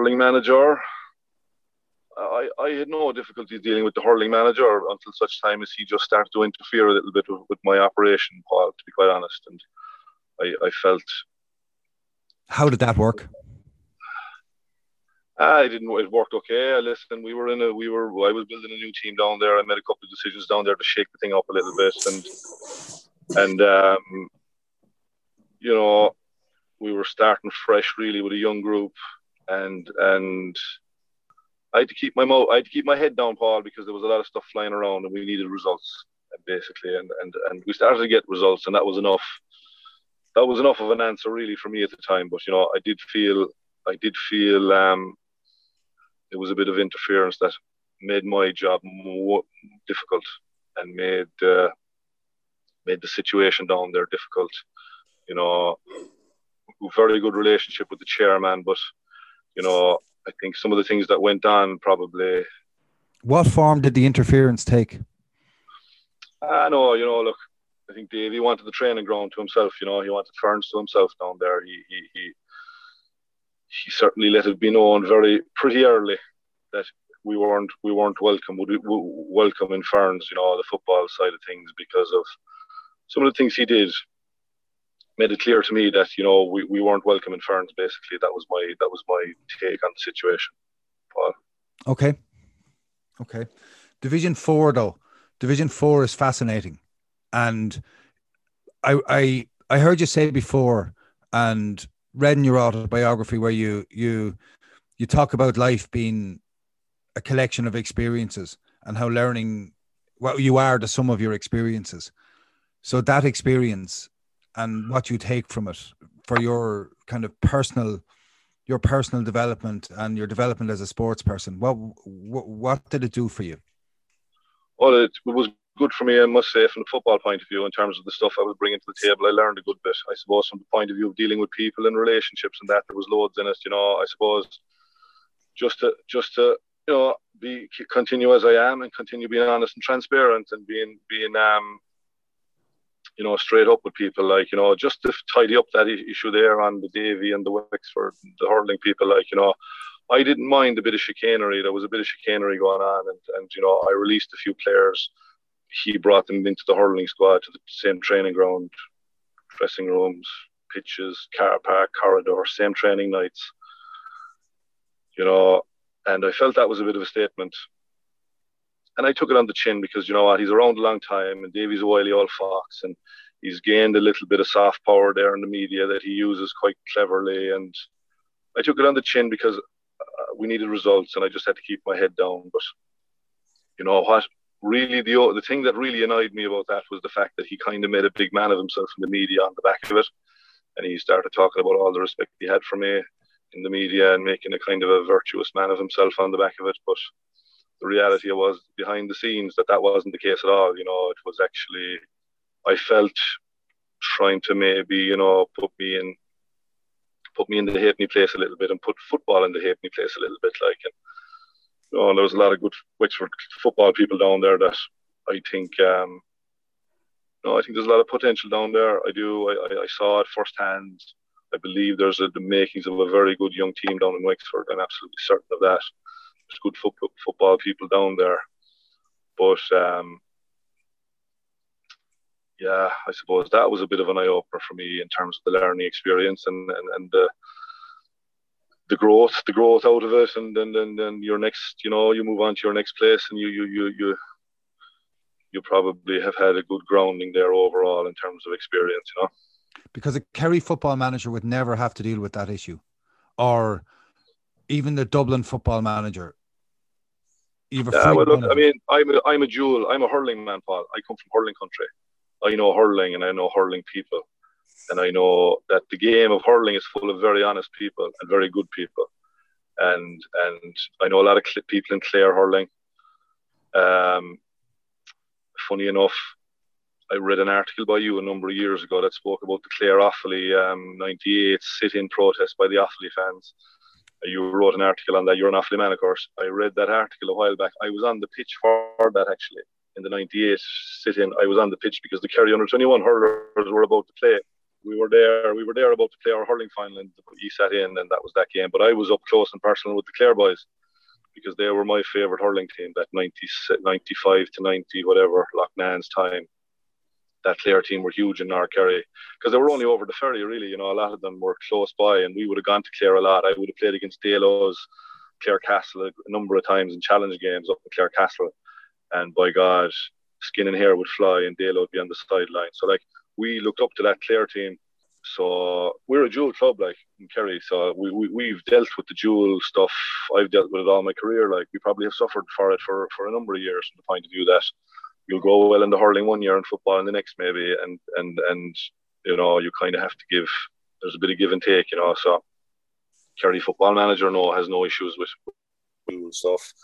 hurling manager, I, I had no difficulty dealing with the hurling manager until such time as he just started to interfere a little bit with, with my operation, Paul, to be quite honest. And I, I felt... How did that work? I didn't. It worked okay. Listen, we were in a. We were. I was building a new team down there. I made a couple of decisions down there to shake the thing up a little bit, and and um, you know, we were starting fresh, really, with a young group, and and I had to keep my mo. I had to keep my head down, Paul, because there was a lot of stuff flying around, and we needed results, basically, and and and we started to get results, and that was enough. That was enough of an answer, really, for me at the time. But you know, I did feel. I did feel. Um, It was a bit of interference that made my job more difficult and made uh, made the situation down there difficult. You know, very good relationship with the chairman, but you know, I think some of the things that went on probably. What form did the interference take? I know, you know, look, I think Davey wanted the training ground to himself. You know, he wanted Ferns to himself down there. He he he. He certainly let it be known very pretty early that we weren't we weren't welcome would welcome in Ferns, you know, the football side of things, because of some of the things he did. Made it clear to me that, you know, we, we weren't welcome in Ferns. Basically, that was my that was my take on the situation, Paul. Okay, okay. Division Four, though. Division Four is fascinating, and I I I heard you say before, and read in your autobiography where you you you talk about life being a collection of experiences and how learning what you are the sum of your experiences. So that experience and what you take from it for your kind of personal your personal development and your development as a sports person, what what, what did it do for you? Well, it, it was good for me, I must say, from the football point of view, in terms of the stuff I was bringing to the table. I learned a good bit, I suppose, from the point of view of dealing with people and relationships, and that there was loads in it. You know, I suppose just to just to you know be continue as I am and continue being honest and transparent and being being um you know straight up with people, like, you know, just to tidy up that issue there on the Davy and the Wexford, the hurling people, like, you know. I didn't mind a bit of chicanery. There was a bit of chicanery going on, and, and you know, I released a few players. He brought them into the hurling squad to the same training ground, dressing rooms, pitches, car park, corridor, same training nights. You know, and I felt that was a bit of a statement. And I took it on the chin because, you know what, he's around a long time, and Davy's a wily old fox, and he's gained a little bit of soft power there in the media that he uses quite cleverly. And I took it on the chin because uh, we needed results, and I just had to keep my head down. But you know what? Really, the the thing that really annoyed me about that was the fact that he kind of made a big man of himself in the media on the back of it, and he started talking about all the respect he had for me in the media and making a kind of a virtuous man of himself on the back of it. But the reality was, behind the scenes, that that wasn't the case at all. You know, it was actually, I felt, trying to maybe, you know, put me in, put me in the halfpenny place a little bit, and put football in the halfpenny place a little bit, like. And, you know, and there was a lot of good Wexford football people down there that I think, um, no, I think there's a lot of potential down there. I do. I, I, I saw it firsthand. I believe there's a, the makings of a very good young team down in Wexford. I'm absolutely certain of that. There's good fo- football people down there. But, um, yeah, I suppose that was a bit of an eye-opener for me in terms of the learning experience and, and, and the the growth, the growth out of it, and then then then your next, you know, you move on to your next place, and you you you you you probably have had a good grounding there overall in terms of experience, you know. Because a Kerry football manager would never have to deal with that issue, or even the Dublin football manager. Yeah, well, look, I mean, I'm a, I'm a jewel. I'm a hurling man, Paul. I come from hurling country. I know hurling, and I know hurling people. And I know that the game of hurling is full of very honest people and very good people. And and I know a lot of cl- people in Clare hurling. Um, funny enough, I read an article by you a number of years ago that spoke about the Clare Offaly um, ninety-eight sit-in protest by the Offaly fans. You wrote an article on that. You're an Offaly man, of course. I read that article a while back. I was on the pitch for that, actually, in the ninety-eight sit-in. I was on the pitch because the Kerry under twenty-one hurlers were about to play we were there. We were there about to play our hurling final, and he sat in, and that was that game. But I was up close and personal with the Clare boys because they were my favourite hurling team. That ninety, ninety-five to ninety, whatever, Loughnan's time. That Clare team were huge in Narkerry because they were only over the ferry, really. You know, a lot of them were close by, and we would have gone to Clare a lot. I would have played against Dalo's, Clare Castle a number of times in challenge games up in Clare Castle, and by God, skin and hair would fly, and Dalo would be on the sideline. So like we looked up to that Clare team. So we're a dual club, like in Kerry. So we, we we've dealt with the dual stuff. I've dealt with it all my career. Like we probably have suffered for it for for a number of years from the point of view that you'll go well in the hurling one year and football in the next maybe, and and and you know you kind of have to give. There's a bit of give and take, you know. So Kerry football manager no has no issues with dual stuff,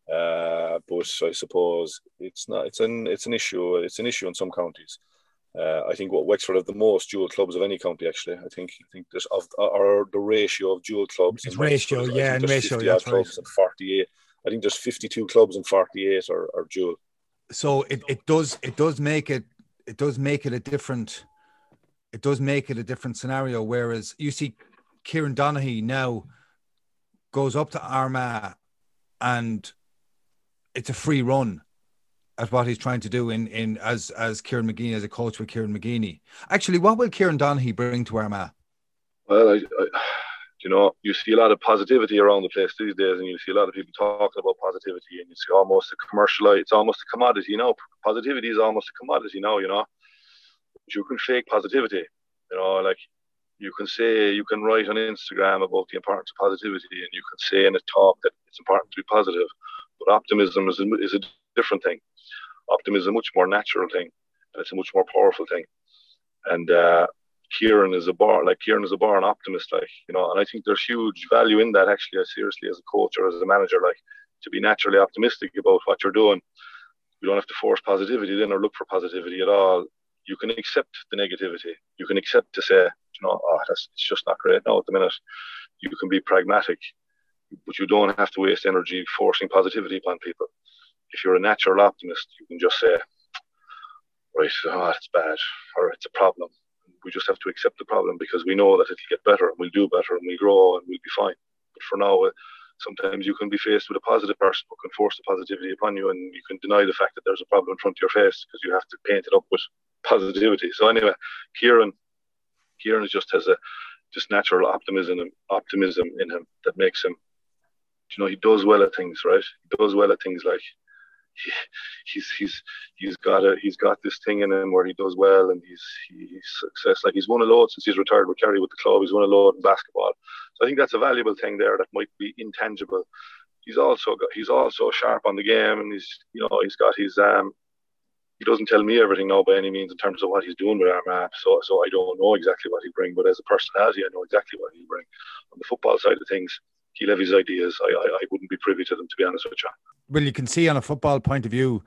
uh, but I suppose it's not. It's an it's an issue. It's an issue in some counties. Uh, I think what Wexford have the most dual clubs of any county. Actually, I think I think there's of or the ratio of dual clubs. It's ratio, Wexford, yeah, and ratio. That's right. Clubs and forty-eight. I think there's fifty-two clubs and forty-eight are, are dual. So it, it does it does make it it does make it a different it does make it a different scenario. Whereas you see Kieran Donaghy now goes up to Armagh and it's a free run at what he's trying to do in, in as as Kieran McGeeney, as a coach with Kieran McGeeney. Actually, what will Kieran Donaghy bring to Armagh? Well, I, I, you know, you see a lot of positivity around the place these days, and you see a lot of people talking about positivity, and you see almost a commercial, it's almost a commodity, you know. Positivity is almost a commodity now, you know. But you can fake positivity, you know, like you can say, you can write on Instagram about the importance of positivity, and you can say in a talk that it's important to be positive, but optimism is a, is a different thing. Optimism is a much more natural thing, and it's a much more powerful thing. And uh, Kieran is a bar, like Kieran is a born optimist, like, you know, and I think there's huge value in that, actually, seriously, as a coach or as a manager, like, to be naturally optimistic about what you're doing. You don't have to force positivity then or look for positivity at all. You can accept the negativity. You can accept to say, you know, oh, that's, it's just not great now at the minute. You can be pragmatic, but you don't have to waste energy forcing positivity upon people. If you're a natural optimist, you can just say, right, oh, it's bad, or it's a problem. We just have to accept the problem because we know that it'll get better and we'll do better and we'll grow and we'll be fine. But for now, uh, sometimes you can be faced with a positive person who can force the positivity upon you, and you can deny the fact that there's a problem in front of your face because you have to paint it up with positivity. So anyway, Kieran, Kieran just has a just natural optimism, optimism in him that makes him, you know, he does well at things, right? He does well at things like he, he's he's he's got a he's got this thing in him where he does well, and he's he's success. Like, he's won a load since he's retired with Kerry with the club. He's won a load in basketball. So I think that's a valuable thing there that might be intangible. He's also got he's also sharp on the game, and he's you know he's got his um. He doesn't tell me everything now by any means in terms of what he's doing with Armagh, so so I don't know exactly what he'll bring. But as a personality, I know exactly what he'll bring. On the football side of things, he'll have his ideas. I, I I wouldn't be privy to them, to be honest with you. Well, you can see on a football point of view,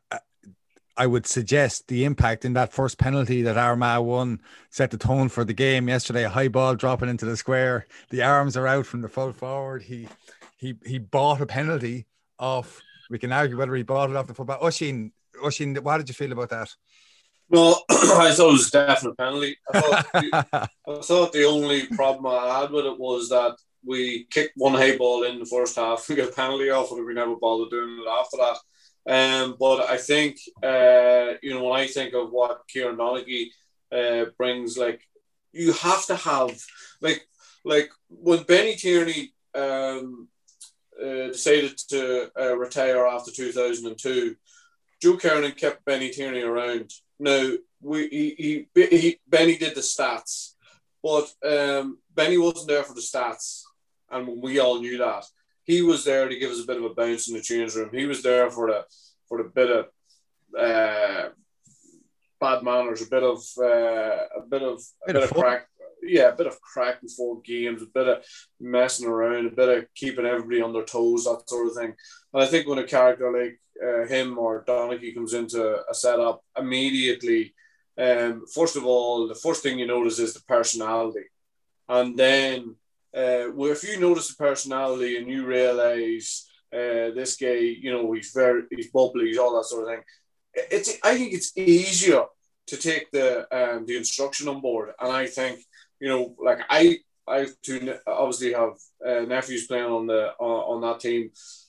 I would suggest the impact in that first penalty that Armagh won set the tone for the game yesterday. A high ball dropping into the square. The arms are out from the full forward. He he he bought a penalty off. We can argue whether he bought it off the football. Oisín, Oisín, what did you feel about that? Well, I thought it was a definite penalty. I thought, the, I thought the only problem I had with it was that we kicked one high ball in the first half and got a penalty off it, and we never bothered doing it after that. Um, but I think, uh, you know, when I think of what Kieran Donaghy uh, brings, like, you have to have, like, like when Benny Tierney um, uh, decided to uh, retire after two thousand two, Joe Kernan kept Benny Tierney around. Now, we he, he, he Benny did the stats, but um, Benny wasn't there for the stats, and we all knew that. He was there to give us a bit of a bounce in the change room. He was there for the for the bit of uh, bad manners, a bit of uh, a bit of a bit, bit of, of crack, yeah, a bit of crack before games, a bit of messing around, a bit of keeping everybody on their toes, that sort of thing. And I think when a character like uh, him or Donaghy comes into a setup, immediately, um, first of all, the first thing you notice is the personality, and then. Uh, well, if you notice the personality and you realise uh, this guy, you know, he's very, he's bubbly, he's all that sort of thing. It's, I think it's easier to take the um, the instruction on board. And I think, you know, like I I two obviously have uh, nephews playing on the on, on that team.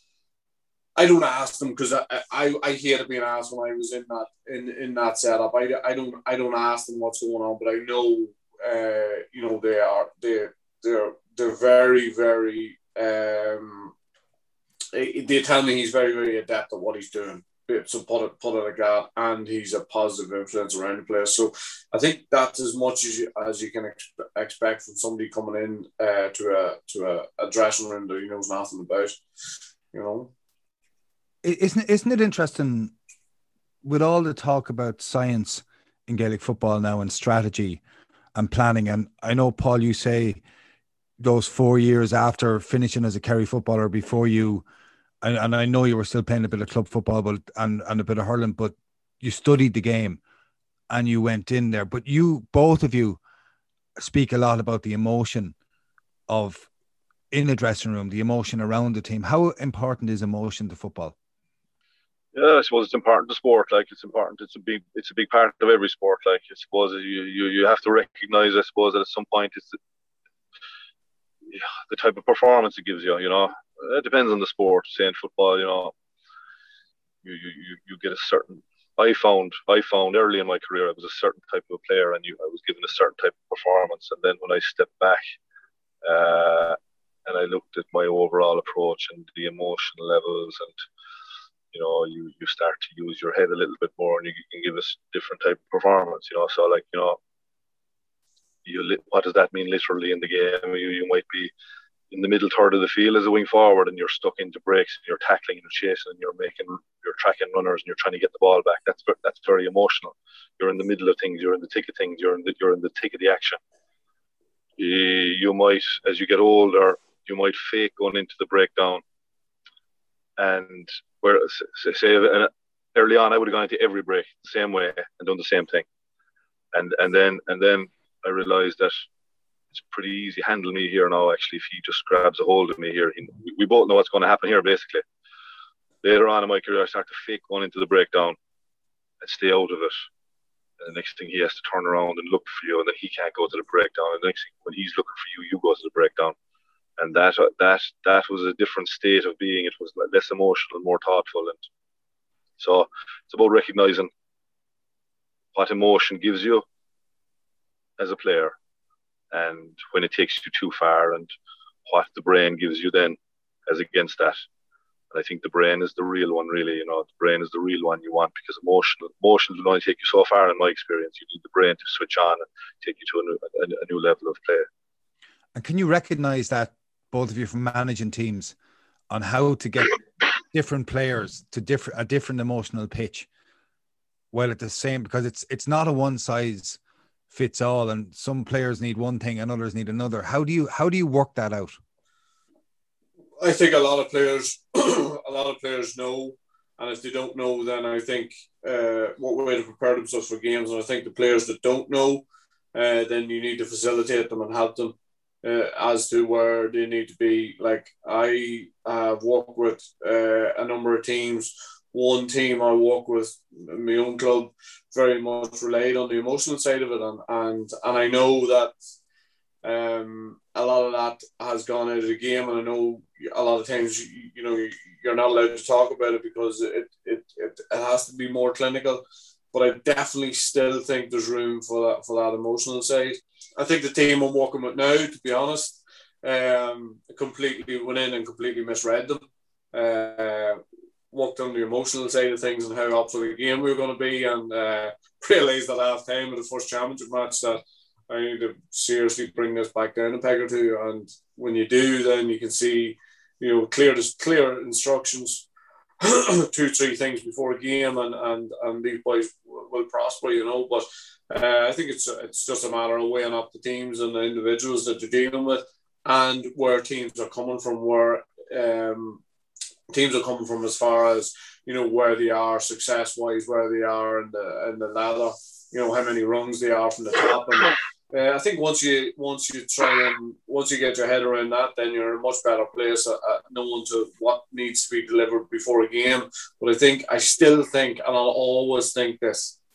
I don't ask them because I, I I hated being asked when I was in that in, in that setup. I, I don't I don't ask them what's going on, but I know uh, you know they are they they're they're very very um, they tell me he's very very adept at what he's doing. So put it put it like that, and he's a positive influence around the place. So I think that's as much as you as you can ex- expect from somebody coming in uh, to a to a, a dressing room that he knows nothing about. You know. Isn't isn't it interesting with all the talk about science in Gaelic football now and strategy and planning? And I know, Paul, you say those four years after finishing as a Kerry footballer, before you, and, and I know you were still playing a bit of club football, but and, and a bit of hurling, but you studied the game and you went in there. But you, both of you, speak a lot about the emotion of in the dressing room, the emotion around the team. How important is emotion to football? Yeah, I suppose it's important to sport. Like it's important. It's a big. It's a big part of every sport. Like I suppose you you, you have to recognise. I suppose that at some point it's the, yeah, the type of performance it gives you. You know, it depends on the sport. Say in football, you know, you you you, you get a certain. I found I found early in my career I was a certain type of player, and you I was given a certain type of performance. And then when I stepped back, uh, and I looked at my overall approach and the emotional levels and. You know, you, you start to use your head a little bit more, and you can give us different type of performance. You know, so like you know, you what does that mean literally in the game? You you might be in the middle third of the field as a wing forward, and you're stuck into breaks, and you're tackling and you're chasing, and you're making you're tracking runners, and you're trying to get the ball back. That's that's very emotional. You're in the middle of things. You're in the thick of things. You're in the you're in the thick of the action. You, you might, as you get older, you might fake going into the breakdown, and. Where say early on, I would have gone into every break the same way and done the same thing, and and then and then I realised that it's pretty easy handle me here now. Actually, if he just grabs a hold of me here, he, we both know what's going to happen here. Basically, later on in my career, I start to fake going into the breakdown and stay out of it. And the next thing, he has to turn around and look for you, and then he can't go to the breakdown. And the next thing, when he's looking for you, you go to the breakdown. And that that that was a different state of being. It was less emotional, more thoughtful, and so it's about recognizing what emotion gives you as a player, and when it takes you too far, and what the brain gives you then as against that. And I think the brain is the real one, really. You know, the brain is the real one you want, because emotional emotions will only take you so far. In my experience, you need the brain to switch on and take you to a new, a, a new level of play. And can you recognise that, both of you, from managing teams, on how to get different players to different a different emotional pitch, while at the same, because it's it's not a one size fits all, and some players need one thing and others need another. How do you how do you work that out? I think a lot of players, a lot of players know, and if they don't know, then I think uh, what way to prepare themselves for games. And I think the players that don't know, uh, then you need to facilitate them and help them. Uh, as to where they need to be. Like I have worked with uh, a number of teams. One team I work with, my own club, very much relied on the emotional side of it, and and, and I know that um, a lot of that has gone out of the game, and I know a lot of times you, you know you're not allowed to talk about it because it it, it it has to be more clinical. But I definitely still think there's room for that for that emotional side. I think the team I'm working with now, to be honest, um, completely went in and completely misread them. Uh, worked on the emotional side of things and how up for the game we were going to be, and uh, realised at half time of the first championship match that I need to seriously bring this back down a peg or two. And when you do, then you can see, you know, clear clear instructions. two, three things before a game, and, and, and these boys will, will prosper, you know. But uh, I think it's it's just a matter of weighing up the teams and the individuals that they're dealing with, and where teams are coming from, where um, teams are coming from as far as, you know, where they are success-wise, where they are in the in the ladder, you know, how many rungs they are from the top. And uh, I think once you once you try and once you get your head around that, then you're in a much better place at, at knowing to what needs to be delivered before a game. But I think I still think, and I'll always think this: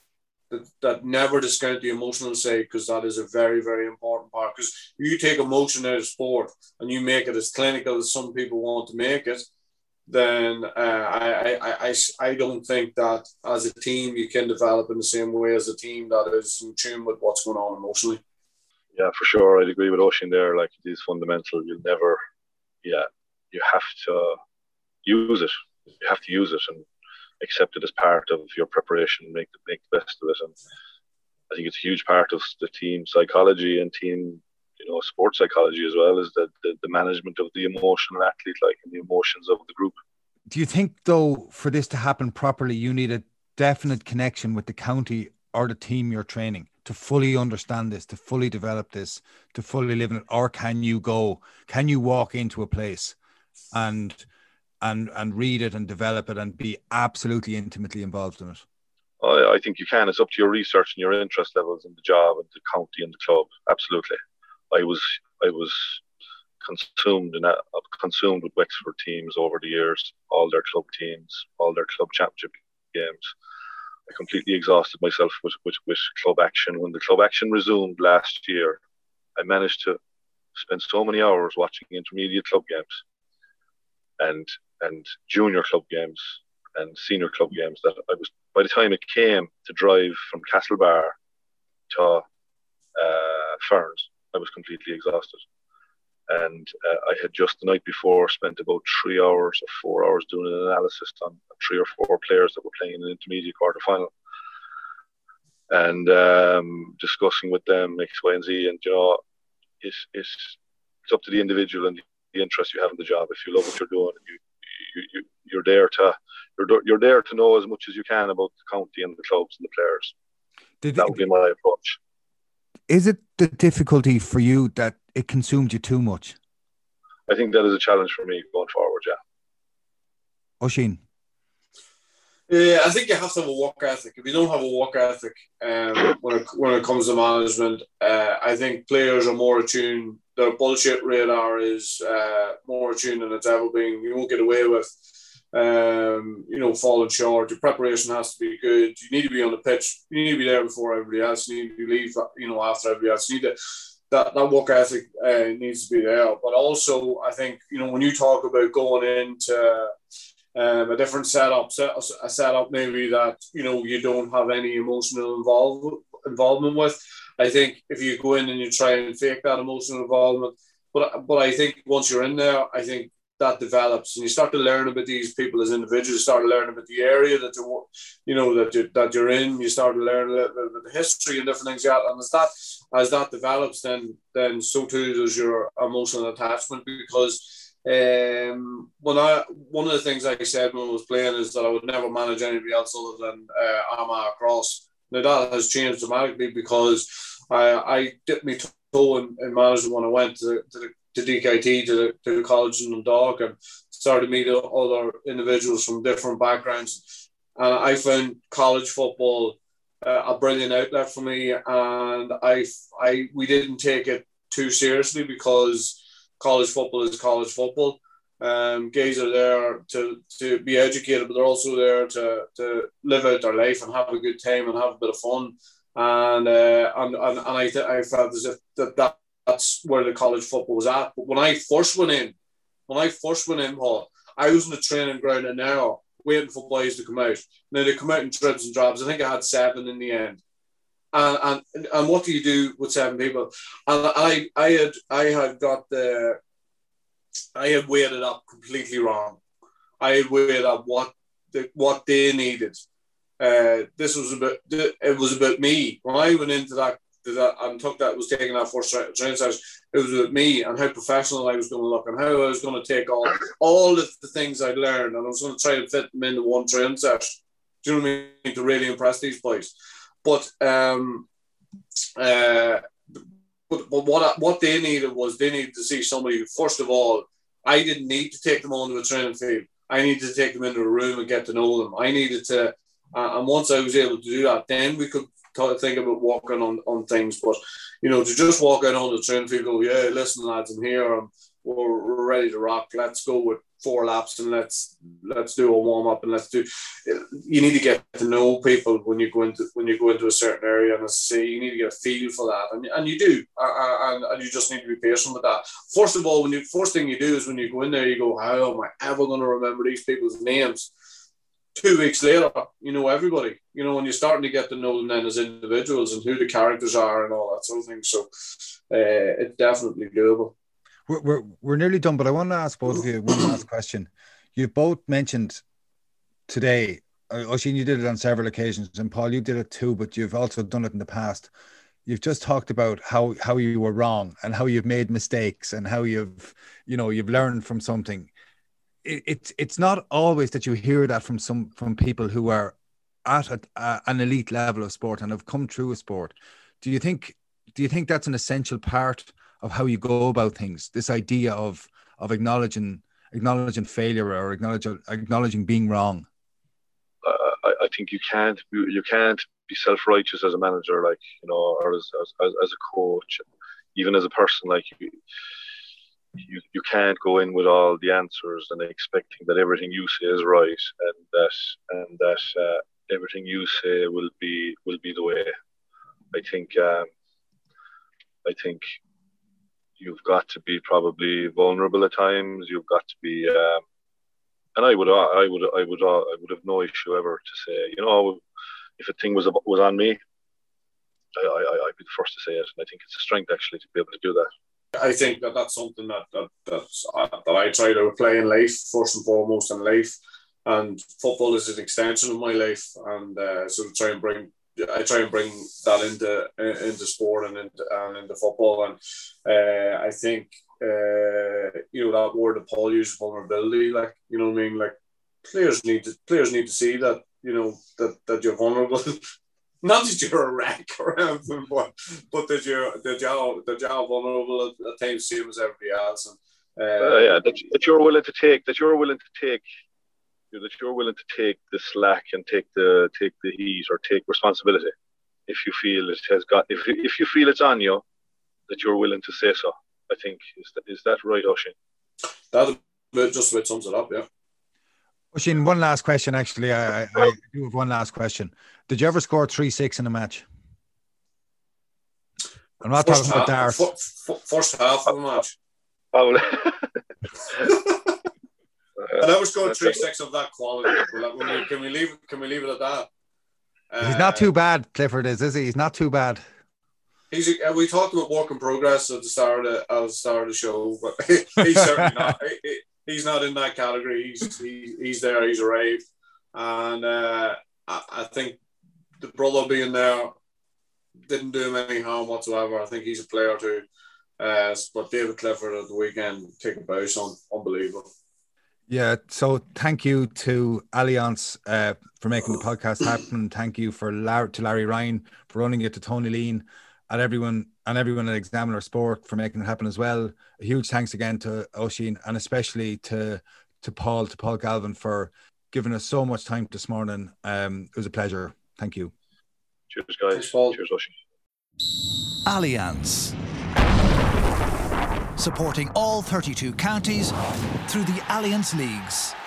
that, that never discount the emotional side, because that is a very, very important part. Because if you take emotion out of sport and you make it as clinical as some people want to make it, then uh, I, I, I, I don't think that as a team you can develop in the same way as a team that is in tune with what's going on emotionally. Yeah, for sure. I'd agree with Oisin there. Like, it is fundamental. You'll never, yeah, you have to use it. You have to use it and accept it as part of your preparation and make the, make the best of it. And I think it's a huge part of the team psychology and team, you know, sports psychology as well, is that the, the management of the emotional athlete, like, and the emotions of the group. Do you think, though, for this to happen properly, you need a definite connection with the county or the team you're training to fully understand this, to fully develop this, to fully live in it? Or can you go, can you walk into a place and and and read it and develop it and be absolutely intimately involved in it? I, I think you can. It's up to your research and your interest levels in the job and the county and the club. Absolutely. I was I was consumed and consumed with Wexford teams over the years, all their club teams, all their club championship games. I completely exhausted myself with, with, with club action. When the club action resumed last year, I managed to spend so many hours watching intermediate club games and and junior club games and senior club games that I was, by the time it came to drive from Castlebar to uh, Ferns, I was completely exhausted. And uh, I had just the night before spent about three hours or four hours doing an analysis on three or four players that were playing in an intermediate quarter final, and um, discussing with them X, Y, and Z. And you know, it's it's it's up to the individual and the interest you have in the job. If you love what you're doing, you you, you you're there to you're you're there to know as much as you can about the county and the clubs and the players. Did that would be my approach. Is it the difficulty for you that it consumed you too much? I think that is a challenge for me going forward, yeah. Oisin? Yeah, I think you have to have a work ethic. If you don't have a work ethic um, when, it, when it comes to management, uh, I think players are more attuned. Their bullshit radar is uh, more attuned than it's ever been. You won't get away with Um, you know, falling short. Your preparation has to be good. You need to be on the pitch. You need to be there before everybody else. You need to leave, you know, after everybody else. You need to, that that work ethic uh, needs to be there. But also, I think, you know, when you talk about going into um, a different setup, set, a setup maybe that, you know, you don't have any emotional involve, involvement with, I think if you go in and you try and fake that emotional involvement, but but I think once you're in there, I think that develops and you start to learn about these people as individuals. You start to learn about the area that you're, you know, that you're, that you're in. You start to learn a little bit about the history and different things. And as that as that develops, then then so too does your emotional attachment. Because um, when I one of the things I said when I was playing is that I would never manage anybody else other than uh, Armagh Cross. Now that has changed dramatically because I, I dipped my toe in, in management when I went to the, to the to D K T, to the, to the college in Dundalk, and started meeting other individuals from different backgrounds. And I found college football uh, a brilliant outlet for me. And I, I, we didn't take it too seriously because college football is college football. Um, guys are there to, to be educated, but they're also there to, to live out their life and have a good time and have a bit of fun. And uh, and, and, and I, th- I felt as if that, that that's where the college football was at. But when I first went in, when I first went in, Paul, I was in the training ground an hour waiting for boys to come out. Now they come out in dribs and drabs. I think I had seven in the end. And and and what do you do with seven people? And I I had I had got the I had weighed it up completely wrong. I had weighed up what the, what they needed. Uh, this was about it was about me. When I went into that. That and took that was taking that first training session. It was with me and how professional I was going to look and how I was going to take all all of the things I'd learned and I was going to try and fit them into one training session. Do you know what I mean? To really impress these boys. But um, uh, but, but what what they needed was they needed to see somebody who, first of all, I didn't need to take them onto a training field. I needed to take them into a room and get to know them. I needed to, uh, and once I was able to do that, then we could think about walking on, on things. But you know, to just walk out on the training field, go, yeah, listen lads, I'm here, I'm, we're, we're ready to rock. Let's go with four laps and let's let's do a warm up and let's do. You need to get to know people when you go into when you go into a certain area, and say you need to get a feel for that, and and you do, and and you just need to be patient with that. First of all, when you first thing you do is when you go in there, you go, how am I ever going to remember these people's names? Two weeks later, you know everybody. You know, when you're starting to get to know them then as individuals and who the characters are and all that sort of thing. So uh, it's definitely doable. We're, we're we're nearly done, but I want to ask both of you one last question. You've both mentioned today, Oisín, you did it on several occasions, and Paul, you did it too, but you've also done it in the past. You've just talked about how how you were wrong and how you've made mistakes and how you've, you know, you've learned from something. It, it's it's not always that you hear that from some from people who are at a, a, an elite level of sport and have come through a sport. Do you think do you think that's an essential part of how you go about things? This idea of of acknowledging acknowledging failure or acknowledging acknowledging being wrong. Uh, I, I think you can't you can't be self-righteous as a manager, like, you know, or as as, as a coach, even as a person. Like you, you you can't go in with all the answers and expecting that everything you say is right and that and that uh, everything you say will be will be the way. I think um, I think. You've got to be probably vulnerable at times. You've got to be, um, and I would, I would, I would, I would have no issue ever to say, you know, if a thing was was on me, I, I, I'd be the first to say it. And I think it's a strength actually to be able to do that. I think that that's something that that that's, uh, that I try to apply in life, first and foremost in life, and football is an extension of my life, and uh, so to try and bring. I try and bring that into into sport and into, and into football, and uh, I think uh, you know that word that Paul used, vulnerability. Like, you know what I mean. Like, players need to players need to see that, you know, that, that you're vulnerable. Not that you're a wreck or anything, but but that you're that you're that you're vulnerable at, at times, same as everybody else. And uh, uh, yeah, that, that you're willing to take that you're willing to take. that you're willing to take the slack and take the take the heat or take responsibility if you feel it has got if if you feel it's on you, that you're willing to say so. I think is that is that right, Oisín? That just about sums it up, yeah. Oisín, one last question. Actually, I, I, I do have one last question. Did you ever score three six in a match? I'm not first talking half, about Dart. F- f- first half of the match. Oh. I never scored three six of that quality. Can we leave? Can we leave it at that? Uh, he's not too bad, Clifford is, is he? He's not too bad. He's. Uh, we talked about work in progress at the start of the, at the start of the show, but he's certainly not. He, he's not in that category. He's he, he's there. He's arrived, and uh, I, I think the brother being there didn't do him any harm whatsoever. I think he's a player too. Uh, but David Clifford at the weekend taking bows on, unbelievable. Yeah, so thank you to Allianz uh, for making the podcast happen. Thank you for Larry, to Larry Ryan for running it, to Tony Lean, and everyone and everyone at Examiner Sport for making it happen as well. A huge thanks again to Oisín, and especially to to Paul, to Paul Galvin for giving us so much time this morning. Um, it was a pleasure. Thank you. Cheers, guys. Thanks, Paul. Cheers, Oisín. Allianz, supporting all thirty-two counties through the Allianz Leagues.